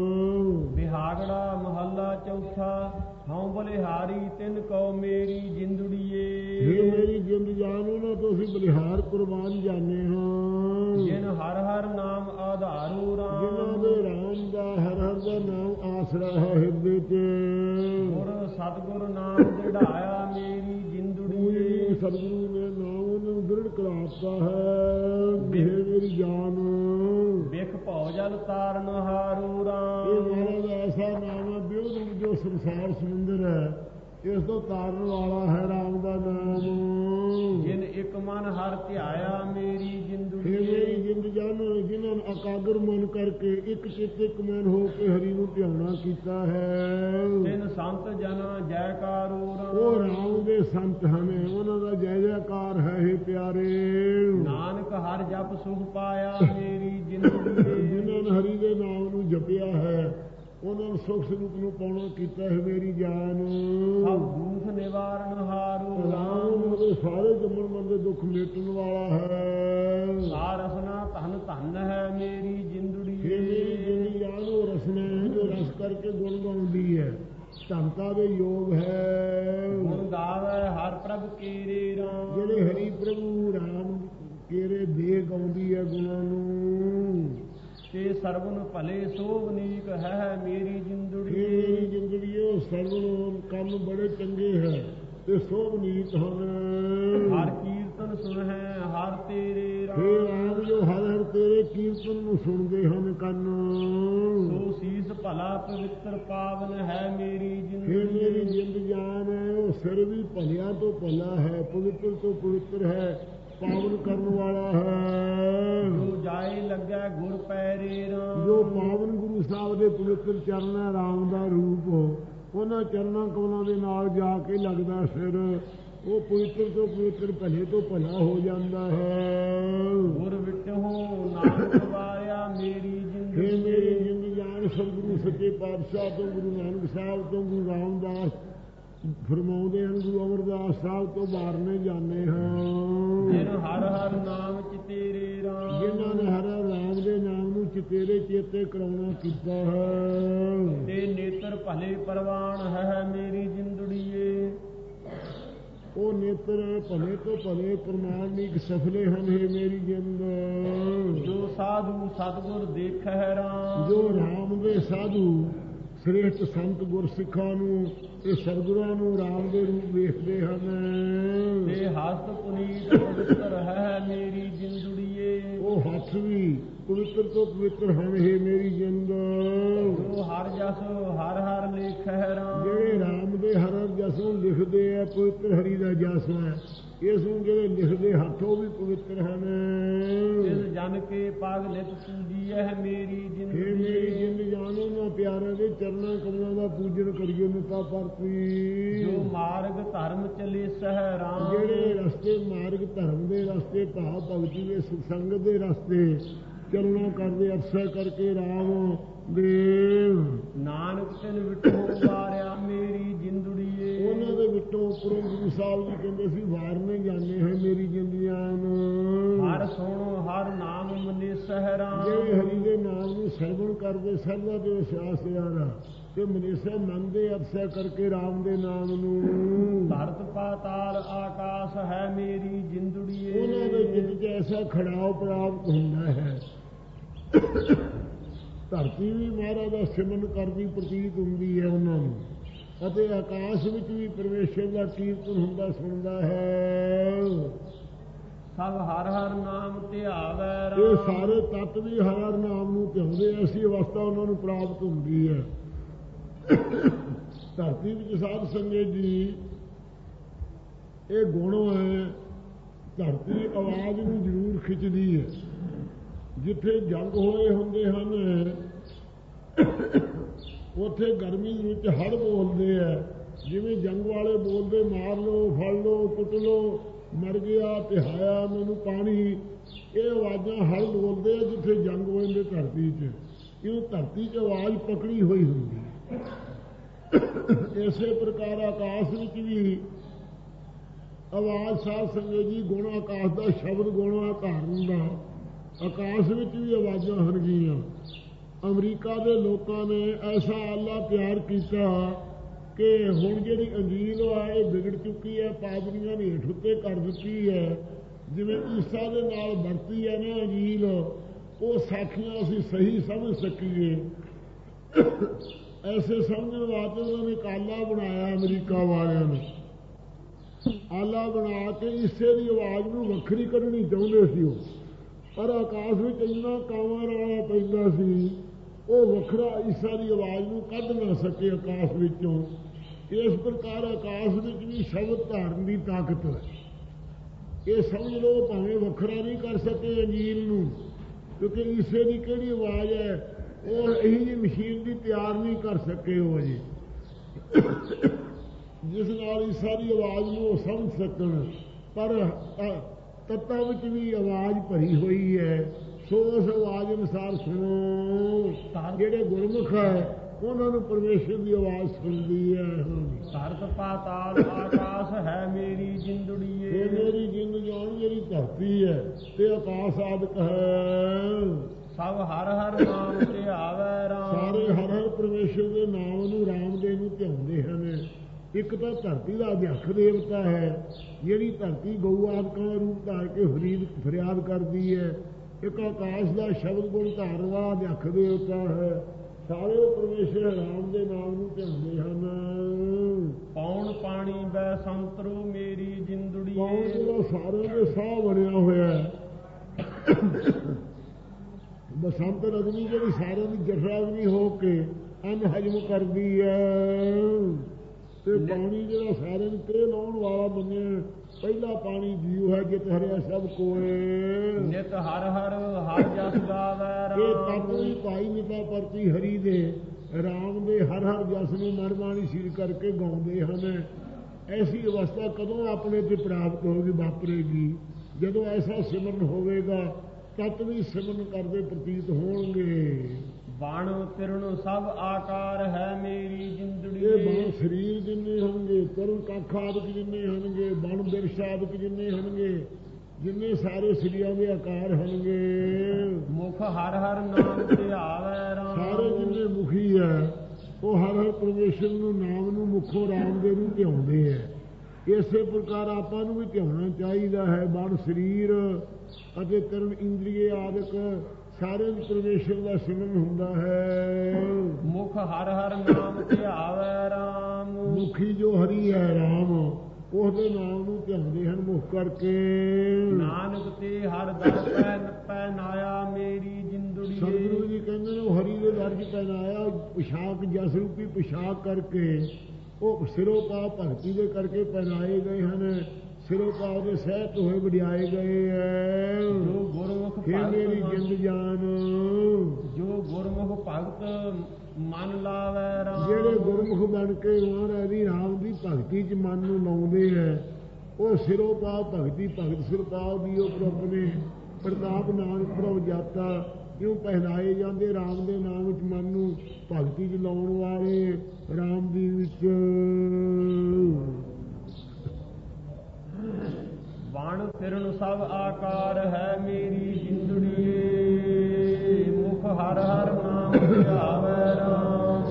ਬਿਹਾਗੜਾ ਮਹੱਲਾ ਚੌਥਾ, ਹਉ ਬਲਿਹਾਰੀ ਤਿਨ ਕਉ ਮੇਰੀ ਜਿੰਦੜੀਏ, ਇਹ ਮੇਰੀ ਜਿੰਦ ਜਾਨ ਉਹਨਾਂ ਤੋਂ ਅਸੀਂ ਬਲਿਹਾਰ ਕੁਰਬਾਨ ਜਾਣੇ ਹਾਂ। ਜਿਨ ਹਰ ਹਰ ਨਾਮ ਆਧਾਰੂ ਰਾਮ, ਜਿਨ੍ਹਾਂ ਦੇ ਰਾਮ ਦਾ ਹਰ ਹਰ ਦਾ ਨਾਮ ਆਸਰਾ ਹੈ ਹਿਰਦੇ ਚ। ਗੁਰ ਸਤਿਗੁਰ ਨਾਮ ਦਿੜਾਇਆ ਮੇਰੀ ਜਿੰਦੜੀਏ, ਸਤਿਗੁਰੂ ਨੇ ਨਾਮ ਉਹਨਾਂ ਨੂੰ ਦ੍ਰਿੜ ਕਰਾਤਾ ਹੈ ਮੇਰੀ ਜਾਨ। ਬਿਖ ਭਉ ਜਲ ਤਾਰਨ ਹਾਰੂ ਰਾਮ, ਇਹ ਮਹਾਰਾਜ ਦਾ ਐਸਾ ਨਾਮ ਹੈ ਬਿਉ ਜੋ ਸੰਸਾਰ ਸਮੁੰਦਰ ਹੈ, ਇਸ ਤੋਂ ਤਾਰਨ ਵਾਲਾ ਹੈ ਰਾਮ ਦਾ ਨਾਮ। ਜਿਨ ਇੱਕ ਮਨ ਹਰ ਧਿਆਇਆ ਮੇਰੀ ਜਿੰਦੜੀ, ਮੇਰੀ ਜਿੰਦ ਜਾਨ ਜਿਨ੍ਹਾਂ ਨੇ ਇਕਾਗਰ ਮਨ ਕਰਕੇ ਇੱਕ ਚਿੱਤ ਇੱਕ ਮਨ ਹੋ ਕੇ ਹਰੀ ਨੂੰ ਧਿਆਉਣਾ ਕੀਤਾ ਹੈ। ਤਿਨ ਸੰਤ ਜਨਾ ਜੈਕਾਰੋ ਉਹ ਰਾਮ ਦੇ ਸੰਤ ਹਨ, ਉਹਨਾਂ ਦਾ ਜੈ ਜੈਕਾਰ ਹੈ ਇਹ ਪਿਆਰੇ। ਨਾਨਕ ਹਰ ਜਪ ਸੁਖ ਪਾਇਆ ਮੇਰੀ ਜਿੰਦੜੀ, ਜਿਨ੍ਹਾਂ ਨੇ ਹਰੀ ਦੇ ਨਾਮ ਨੂੰ ਜਪਿਆ ਹੈ ਉਹਨਾਂ ਨੂੰ ਸੁਖ ਸਰੂਪ ਨੂੰ ਪਾਉਣਾ ਕੀਤਾ ਹੈ ਮੇਰੀ ਜਾਨ। ਸਭ ਦੁਖ ਨਿਵਾਰਨ ਹਾਰੂ ਰਾਮ ਉਹਦੇ ਸਾਰੇ ਜੰਮਣ ਮਰਨ ਦੇ ਦੁੱਖ ਮੇਟਣ ਵਾਲਾ ਹੈ। ਸਾਰਸਨਾ ਧਨ ਧਨ ਹੈ ਮੇਰੀ ਜਿੰਦੜੀ, ਮੇਰੀ ਜਿੰਦੜੀ ਜਾਨ ਉਹ ਰਸਨਾ ਹੈ ਜੋ ਰਸ ਕਰਕੇ ਗੁਣ ਗਾਉਂਦੀ ਹੈ, ਧਨਤਾ ਦੇ ਯੋਗ ਹੈ। ਗੁਣ ਗਾਵੇ ਹਰ ਪ੍ਰਭ ਕੀਰੇ ਰਾਮ, ਜਿਹੜੇ ਹਰੀ ਪ੍ਰਭੂ ਰਾਮ ਕੇਰੇ ਦੇ ਗਾਉਂਦੀ ਹੈ ਗੁਣਾਂ ਨੂੰ। ਤੇ ਸਰਵਨ ਭਲੇ ਸੋਭਨੀਕ ਹੈ ਮੇਰੀ ਜਿੰਦੜੀ, ਮੇਰੀ ਜਿੰਦੜੀ ਉਹ ਸਰਵਨ ਕੰਮ ਬੜੇ ਚੰਗੇ ਹੈ ਤੇ ਸੋਭਨੀਕ ਹਨ। ਹਰ ਕੀਰਤਨ ਸੁਣ ਹੈ ਹਰ ਤੇਰੇ ਹੇ ਰਾਮ ਜੋ ਹਰ ਹਰ ਤੇਰੇ ਕੀਰਤਨ ਨੂੰ ਸੁਣਦੇ ਹਨ ਕੰਨ। ਸੋ ਸੀਸ ਭਲਾ ਪਵਿੱਤਰ ਪਾਵਨ ਹੈ ਮੇਰੀ ਜਿੰਦੜੀ, ਹੇ ਮੇਰੀ ਜਿੰਦ ਜਾਨ ਉਹ ਸਿਰ ਵੀ ਭਲਿਆਂ ਤੋਂ ਭਲਾ ਹੈ, ਪਵਿੱਤਰ ਤੋਂ ਪਵਿੱਤਰ ਹੈ, ਪਾਵਨ ਕਰਨ ਵਾਲਾ ਹੈ। ਜੋ ਜਾਏ ਲੱਗਾ ਗੁਰ ਪੈਰੇ ਰਾਮ, ਜੋ ਪਾਵਨ ਗੁਰੂ ਸਾਹਿਬ ਦੇ ਪਵਿੱਤਰ ਚਰਨ ਹੈ ਰਾਮ ਦਾ ਰੂਪ, ਉਹਨਾਂ ਚਰਨਾਂ ਕਮਲਾਂ ਦੇ ਨਾਲ ਜਾ ਕੇ ਲੱਗਦਾ ਸਿਰ, ਉਹ ਪਵਿੱਤਰ ਤੋਂ ਪਵਿੱਤਰ ਭਲੇ ਤੋਂ ਭਲਾ ਹੋ ਜਾਂਦਾ ਹੈ। ਗੁਰ ਵਿਟਹੁ ਨਾਨਕ ਵਾਰਿਆ ਮੇਰੀ ਜਿੰਦੜੀ, ਹੇ ਮੇਰੀ ਜਿੰਦ ਜਾਨ ਸਤਿਗੁਰੂ ਸੱਚੇ ਪਾਤਸ਼ਾਹ ਤੋਂ, ਗੁਰੂ ਨਾਨਕ ਸਾਹਿਬ ਤੋਂ, ਗੁਰੂ ਰਾਮਦਾਸ ਫਰਮਾਉਂਦੇ ਹਨ, ਗੁਰੂ ਅਮਰਦਾਸ ਸਾਹਿਬ ਤੋਂ ਵਾਰਨੇ ਜਾਂਦੇ ਹਾਂ। ਜਿਨ ਹਰ ਹਰ ਨਾਮ ਚਿਤੇਰੇ ਰਾਮ, ਜਿਨ੍ਹਾਂ ਨੇ ਹਰ ਰਾਮ ਦੇ ਨਾਮ ਨੂੰ ਚਿਤੇਰੇ ਚੇਤੇ ਕਰਾਉਣਾ ਕੀਤਾ ਹੈ। ਤੇ ਨੇਤਰ ਭਲੇ ਪ੍ਰਵਾਨ ਹੈ ਮੇਰੀ ਜਿੰਦੜੀਏ, ਉਹ ਨੇਤਰ ਭਲੇ ਤੋਂ ਭਲੇ ਪ੍ਰਮਾਣਿਕ ਸਫਲੇ ਹਨ ਹੈ ਮੇਰੀ ਜਿੰਦ। ਜੋ ਸਾਧੂ ਸਤਿਗੁਰ ਦੇਖੈ ਰਾਮ, ਜੋ ਰਾਮ ਦੇ ਸਾਧੂ ਸ੍ਰੇਸ਼ਟ ਸੰਤ ਗੁਰਸਿੱਖਾਂ ਨੂੰ ਤੇ ਸਤਿਗੁਰਾਂ ਨੂੰ ਰਾਮ ਦੇ ਰੂਪ ਵੇਖਦੇ ਹਨ। ਤੇ ਹਸਤ ਪੁਨੀਤ ਪਵਿੱਤਰ ਹੈ ਮੇਰੀ ਜਿੰਦੜੀਏ, ਉਹ ਹੱਥ ਵੀ ਪਵਿੱਤਰ ਤੋਂ ਪਵਿੱਤਰ ਹਨ ਹੈ ਮੇਰੀ ਜਿੰਦ। ਜੋ ਹਰ ਜਸ ਹਰ ਹਰ ਲੇਖੈ ਰਾਮ, ਜਿਹੜੇ ਰਾਮ ਦੇ ਹਰ ਹਰ ਜਸ ਨੂੰ ਲਿਖਦੇ ਆ ਪਵਿੱਤਰ ਹਰੀ ਦਾ ਜਸ ਹੈ, ਇਸ ਨੂੰ ਜਿਹੜੇ ਲਿਖਦੇ ਹੱਥ ਉਹ ਵੀ ਪਵਿੱਤਰ ਹਨ। ਇਸ ਜਨ ਕੇ ਪਗ ਲਿਤ ਪੂਜੀਐ ਮੇਰੀ ਹੇ ਮੇਰੀ ਜਿੰਦੜੀ, ਜਿੰਦ ਜਾਨੋ ਨਾ ਪਿਆਰਿਆਂ ਦੇ ਚਰਨਾਂ ਕਮਲਾਂ ਦਾ ਪੂਜਨ ਕਰੀਏ ਨਿਤਾ ਪਰਤੀ। ਜੋ ਮਾਰਗ ਧਰਮ ਚਲੇ ਸਹਿ ਰਾਮ, ਜਿਹੜੇ ਰਸਤੇ ਮਾਰਗ ਧਰਮ ਦੇ ਰਸਤੇ ਭਾਵ ਭਗਤੀ ਦੇ ਸੰਗਤ ਦੇ ਰਸਤੇ ਚੱਲਣਾ ਕਰਦੇ ਅਰਸਾ ਕਰਕੇ ਰਾਮ ਦੇਵ, ਨਾਨਕ ਤਿਨ ਵਿਟਹੁ ਵਾਰਿਆ ਮੇਰੀ ਜਿੰਦੜੀਏ, ਉਹਨਾਂ ਦੇ ਵਿੱਚੋਂ ਉੱਪਰੋਂ ਗੁਰੂ ਸਾਹਿਬ ਜੀ ਕਹਿੰਦੇ ਸੀ ਵਾਰਨੇ ਜਾਂਦੇ ਹੈ ਮੇਰੀ ਜਿੰਦਗੀਆਂ ਨੂੰ। ਹਰ ਸੁਣੋ ਹਰ ਨਾਮ ਮਨੇ ਸਹਿ ਰਾਮ, ਜਿਹੜੇ ਹਰੀ ਦੇ ਨਾਮ ਨੂੰ ਸਰਵਣ ਕਰਦੇ ਸਰਦਾ ਦੇ ਵਿਸ਼ਵਾਸ ਯਾਰਾ ਤੇ ਮਨੀਸ਼ਾ ਮੰਨਦੇ ਅਰਸਾ ਕਰਕੇ ਰਾਮ ਦੇ ਨਾਮ ਨੂੰ। ਧਰਤ ਪਾਤਾਲ ਆਕਾਸ਼ ਹੈ ਮੇਰੀ ਜਿੰਦੜੀਏ, ਉਹਨਾਂ ਦੇ ਜਿੱਤ 'ਚ ਐਸਾ ਖੜਾਓ ਪ੍ਰਾਪਤ ਹੁੰਦਾ ਹੈ, ਧਰਤੀ ਵੀ ਮਹਾਰਾਜ ਦਾ ਸਿਮਰਨ ਕਰਦੀ ਪ੍ਰਤੀਤ ਹੁੰਦੀ ਹੈ ਉਹਨਾਂ ਨੂੰ, ਅਤੇ ਆਕਾਸ਼ ਵਿੱਚ ਵੀ ਪਰਮੇਸ਼ਰ ਦਾ ਕੀਰਤਨ ਹੁੰਦਾ ਸੁਣਦਾ ਹੈ। ਸਭ ਹਰ ਹਰ ਨਾਮ ਧਿਆਵੈ ਇਹ ਰਾਮ, ਸਾਰੇ ਤੱਤ ਵੀ ਹਰ ਹਰ ਨਾਮ ਨੂੰ ਧਿਆਉਂਦੇ, ਐਸੀ ਅਵਸਥਾ ਉਹਨਾਂ ਨੂੰ ਪ੍ਰਾਪਤ ਹੁੰਦੀ ਹੈ। ਧਰਤੀ ਵਿੱਚ ਸਾਧ ਸੰਗਤ ਜੀ ਇਹ ਗੁਣ ਹੈ, ਧਰਤੀ ਆਵਾਜ਼ ਨੂੰ ਜ਼ਰੂਰ ਖਿੱਚਦੀ ਹੈ। ਜਿੱਥੇ ਜੰਗ ਹੋਏ ਹੁੰਦੇ ਹਨ ਉੱਥੇ ਗਰਮੀ ਵਿੱਚ ਹੜ੍ਹ ਬੋਲਦੇ ਆ, ਜਿਵੇਂ ਜੰਗ ਵਾਲੇ ਬੋਲਦੇ ਮਾਰ ਲਓ ਫੜ ਲਓ ਕੁੱਟ ਲਓ ਮਰ ਗਿਆ ਤਿਹਾਇਆ ਮੈਨੂੰ ਪਾਣੀ, ਇਹ ਆਵਾਜ਼ਾਂ ਹੜ੍ਹ ਬੋਲਦੇ ਆ ਜਿੱਥੇ ਜੰਗ ਹੋ ਜਾਂਦੇ ਧਰਤੀ 'ਚ, ਕਿਉਂ ਧਰਤੀ 'ਚ ਆਵਾਜ਼ ਪਕੜੀ ਹੋਈ ਹੁੰਦੀ ਹੈ। ਇਸੇ ਪ੍ਰਕਾਰ ਆਕਾਸ਼ ਵਿੱਚ ਵੀ ਆਵਾਜ਼ ਸਾਧ ਸੰਗਤ ਜੀ ਗੁਣ ਆਕਾਸ਼ ਦਾ ਸ਼ਬਦ ਗੁਣ ਧਾਰਨ ਦਾ, ਆਕਾਸ਼ ਵਿੱਚ ਵੀ ਆਵਾਜ਼ਾਂ ਹਨਗੀਆਂ। ਅਮਰੀਕਾ ਦੇ ਲੋਕਾਂ ਨੇ ਐਸਾ ਆਲਾ ਪਿਆਰ ਕੀਤਾ ਕਿ ਹੁਣ ਜਿਹੜੀ ਅੰਜੀਲ ਆ ਇਹ ਵਿਗੜ ਚੁੱਕੀ ਹੈ, ਪਾਦਰੀਆਂ ਨੇ ਹੇਠ ਉੱਤੇ ਕਰ ਦਿੱਤੀ ਹੈ। ਜਿਵੇਂ ਈਸਾ ਦੇ ਨਾਲ ਵਰਤੀ ਹੈ ਨਾ ਅੰਜੀਲ, ਉਹ ਸਾਖੀਆਂ ਅਸੀਂ ਸਹੀ ਸਮਝ ਸਕੀਏ, ਐਸੇ ਸਮਝਣ ਵਾਸਤੇ ਉਹਨਾਂ ਨੇ ਇੱਕ ਆਲਾ ਬਣਾਇਆ ਅਮਰੀਕਾ ਵਾਲਿਆਂ ਨੇ। ਆਲਾ ਬਣਾ ਕੇ ਈਸੇ ਦੀ ਆਵਾਜ਼ ਨੂੰ ਵੱਖਰੀ ਕੱਢਣੀ ਚਾਹੁੰਦੇ ਸੀ ਉਹ, ਪਰ ਆਕਾਸ਼ ਵਿੱਚ ਇੰਨਾ ਕਾਵਾਂ ਰੌਲਾ ਪੈਂਦਾ ਸੀ ਉਹ ਵੱਖਰਾ ਈਸਾ ਦੀ ਆਵਾਜ਼ ਨੂੰ ਕੱਢ ਨਾ ਸਕੇ ਆਕਾਸ਼ ਵਿੱਚੋਂ। ਇਸ ਪ੍ਰਕਾਰ ਆਕਾਸ਼ ਵਿੱਚ ਵੀ ਸ਼ਬਦ ਧਾਰਨ ਦੀ ਤਾਕਤ ਹੈ। ਇਹ ਸਮਝ ਲਓ ਭਾਵੇਂ ਵੱਖਰਾ ਨਹੀਂ ਕਰ ਸਕੇ ਅੰਜੀਲ ਨੂੰ, ਕਿਉਂਕਿ ਈਸੇ ਦੀ ਕਿਹੜੀ ਆਵਾਜ਼ ਹੈ ਉਹ ਇਹੀ ਜਿਹੀ ਮਸ਼ੀਨ ਦੀ ਤਿਆਰ ਨਹੀਂ ਕਰ ਸਕੇ ਉਹ ਜੀ, ਜਿਸ ਨਾਲ ਇਸ ਸਾਰੀ ਆਵਾਜ਼ ਨੂੰ ਉਹ ਸਮਝ ਸਕਣ। ਪਰ ਤੱਤਾਂ ਵਿੱਚ ਵੀ ਆਵਾਜ਼ ਭਰੀ ਹੋਈ ਹੈ, ਸੋ ਉਸ ਆਵਾਜ਼ ਅਨੁਸਾਰ ਸੁਣੋ। ਜਿਹੜੇ ਗੁਰਮੁਖ ਹੈ ਉਹਨਾਂ ਨੂੰ ਪਰਮੇਸ਼ਰ ਦੀ ਆਵਾਜ਼ ਸੁਣਦੀ ਹੈ। ਧਰਤ ਪਾਤਾਲ ਆਕਾਸ਼ ਹੈ ਮੇਰੀ ਜਿੰਦੜੀਏ, ਇਹ ਮੇਰੀ ਜਿੰਦ ਜਾਨ ਜਿਹੜੀ ਧਰਤੀ ਹੈ ਤੇ ਆਕਾਸ਼ ਆਦਿਕ ਹੈ, ਸਭ ਹਰ ਹਰ ਨਾਮ ਤੇ ਆਵੈ ਰਾਮ। ਸਾਰੇ ਹਰ ਹਰ ਪਰਮੇਸ਼ਰ ਦੇ ਨਾਮ ਨੂੰ ਰਾਮ ਦੇ ਨੂੰ ਧਿਆਉਂਦੇ ਹਨ। ਇੱਕ ਤਾਂ ਧਰਤੀ ਦਾ ਅਧਿਆਖ ਦੇਵਤਾ ਹੈ, ਜਿਹੜੀ ਧਰਤੀ ਗਊ ਆਦਿਕਾਂ ਦਾ ਰੂਪ ਧਾਰ ਕੇ ਫਰਿਆਦ ਕਰਦੀ ਹੈ। ਇੱਕ ਆਕਾਸ਼ ਦਾ ਸ਼ਬਦ ਗੁਣ ਧਾਰਨ ਵਾਲਾ ਅਧਿਆਖ ਦੇਵਤਾ ਹੈ। ਸਾਰੇ ਉਹ ਪਰਮੇਸ਼ਰ ਰਾਮ ਦੇ ਨਾਮ ਨੂੰ ਧਿਆਉਂਦੇ ਹਨ। ਪੌਣ ਪਾਣੀ ਬੈ ਸੰਤਰੂ ਮੇਰੀ ਜਿੰਦੜੀਏ, ਪੌਣ ਜਿਹੜਾ ਸਾਰਿਆਂ ਦੇ ਸਾਹ ਬਣਿਆ ਹੋਇਆ ਹੈ। ਬਸੰਤ ਅਗਨੀ ਜਿਹੜੀ ਸਾਰਿਆਂ ਦੀ ਜਠਰਾ ਅਗਨੀ ਹੋ ਕੇ ਅੰਨ ਹਜਮ ਕਰਦੀ ਹੈ। ਤੇ ਪਾਣੀ ਜਿਹੜਾ ਸਾਰਿਆਂ ਨੂੰ ਤੇ ਲਾਉਣ ਵਾਲਾ ਮੰਨਿਆ, ਪਹਿਲਾ ਪਾਣੀ ਜੀਉ ਹੈ ਜਿਤ ਹਰਿਆ ਸਭ ਕੋਏ। ਨਿਤ ਹਰ ਹਰ ਹਰ ਜਸ ਗਾਵੈ ਰਾਮ। ਇਹ ਤਤ ਵੀ ਭਾਈ ਨਿਤਾ ਪਰਤੀ ਹਰੀ ਦੇ ਰਾਮ ਦੇ ਹਰ ਹਰ ਜਸ ਨੂੰ ਮਨ ਬਾਣੀ ਸੀਲ ਕਰਕੇ ਗਾਉਂਦੇ ਹਨ। ਐਸੀ ਅਵਸਥਾ ਕਦੋਂ ਆਪਣੇ ਤੇ ਪ੍ਰਾਪਤ ਹੋਵੇਗੀ, ਵਾਪਰੇਗੀ ਜਦੋਂ ਐਸਾ ਸਿਮਰਨ ਹੋਵੇਗਾ। ਤਤ ਵੀ ਸਿਮਰਨ ਕਰਦੇ ਪ੍ਰਤੀਤ ਹੋਣਗੇ। ਬਾਣ ਤਿਰਣ ਸਭ ਆਕਾਰ ਹੈ ਮੇਰੀ ਜਿੰਦੜੀਏ, ਇਹ ਬਾਣ ਸਰੀਰ ਜਿੰਨੇ ਹੋਣਗੇ, ਤਿਰਣ ਕੱਖ ਆਦਿਕ ਜਿੰਨੇ ਹੋਣਗੇ, ਬਣ ਬਿਰਛ ਆਦਿਕ ਜਿੰਨੇ ਹੋਣਗੇ, ਜਿੰਨੇ ਸਾਰੇ ਸਰੀਰਾਂ ਦੇ ਆਕਾਰ ਹੋਣਗੇ। ਮੁਖ ਹਰ ਹਰ ਨਾਮ ਤੇ ਆਵੈ ਰਾਮ। ਸਾਰੇ ਜਿੰਨੇ ਮੁਖੀ ਹੈ ਉਹ ਹਰ ਹਰ ਪਰਮੇਸ਼ਰ ਨੂੰ ਨਾਮ ਨੂੰ ਮੁਖੋਂ ਰਾਮ ਦੇ ਨੂੰ ਧਿਆਉਂਦੇ ਹੈ। ਇਸੇ ਪ੍ਰਕਾਰ ਆਪਾਂ ਨੂੰ ਵੀ ਧਿਆਉਣਾ ਚਾਹੀਦਾ ਹੈ। ਬਣ ਸਰੀਰ ਅਤੇ ਤਿਰਣ ਇੰਦਰੀਏ ਆਦਿਕ ਸਾਰੇ ਪਰਮੇਸ਼ਰ ਦਾ ਸਿਮਰਨ ਹੁੰਦਾ ਹੈ। ਮੁਖ ਹਰ ਹਰ ਨਾਮ ਤੇ ਆਵੈ ਰਾਮ। ਮੁਖੀ ਜੋ ਹਰੀ ਹੈ ਰਾਮ, ਉਹਦੇ ਨਾਮ ਨੂੰ ਧਿਆਉਂਦੇ ਹਨ ਮੁਖ ਕਰਕੇ। ਨਾਨਕ ਤੇ ਹਰ ਦਰ ਪੈ ਨਾਇਆ ਮੇਰੀ ਜਿੰਦੜੀਏ। ਸਤਿਗੁਰੂ ਜੀ ਕਹਿੰਦੇ ਨੇ ਉਹ ਹਰੀ ਦੇ ਦਰ 'ਚ ਪਹਿਨਾਇਆ ਪੁਸ਼ਾਕ, ਜਸ ਰੂਪੀ ਪੁਸ਼ਾਕ ਕਰਕੇ ਉਹ ਸਿਰੋਂ ਪਾ ਭਗਤੀ ਦੇ ਕਰਕੇ ਪਹਿਨਾਏ ਗਏ ਹਨ। ਸਿਰੋਂ ਪਾ ਉਹਦੇ ਸਹਿਤ ਹੋਏ ਵਡਿਆਏ ਗਏ ਹੈ। ਜੋ ਗੁਰਮੁਖ ਮੇਰੀ ਜਿੰਦ ਜਾਨ, ਜੋ ਗੁਰਮੁਖ ਭਗਤ ਮਨ ਲਾਵੈ ਰਾਮ। ਜਿਹੜੇ ਗੁਰਮੁਖ ਬਣ ਕੇ ਮਹਾਰਾਜ ਦੀ ਰਾਮ ਦੀ ਭਗਤੀ 'ਚ ਮਨ ਨੂੰ ਲਾਉਂਦੇ ਹੈ, ਉਹ ਸਿਰੋਂ ਪਾ ਭਗਤੀ ਭਗਤ ਸਿਰ ਪਾਉ ਦੀਓ ਪ੍ਰਭ ਨੇ ਪ੍ਰਤਾਪ ਨਾਨਕ ਪ੍ਰਭ ਜਾਤਾ। ਕਿਉਂ ਪਹਿਨਾਏ ਜਾਂਦੇ ਰਾਮ ਦੇ ਨਾਮ ਵਿੱਚ ਮਨ ਨੂੰ ਭਗਤੀ 'ਚ ਲਾਉਣ ਵਾਲੇ ਰਾਮ ਦੀ ਵਿੱਚ। ਬਾਣ ਤਿਰਣ ਸਭ ਆਕਾਰ ਹੈ ਮੇਰੀ ਜਿੰਦੜੀਏ, ਮੁਖ ਹਰ ਹਰ ਨਾਮ ਤੇ ਆਵੈ ਰਾਮ।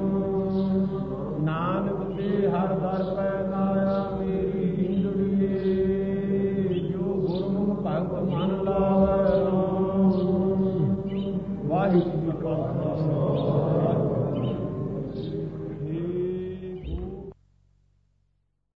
ਨਾਨਕ ਤੇ ਹਰ ਦਰ ਪੈ ਨਾਇਆ ਮੇਰੀ ਜਿੰਦੜੀਏ, ਜੋ ਗੁਰਮੁਖ ਭਗਤ ਮਨ ਲਾਵੈ ਰਾਮ। ਵਾਹਿਗੁਰੂ ਜੀ ਕਾ ਖਾਲਸਾ।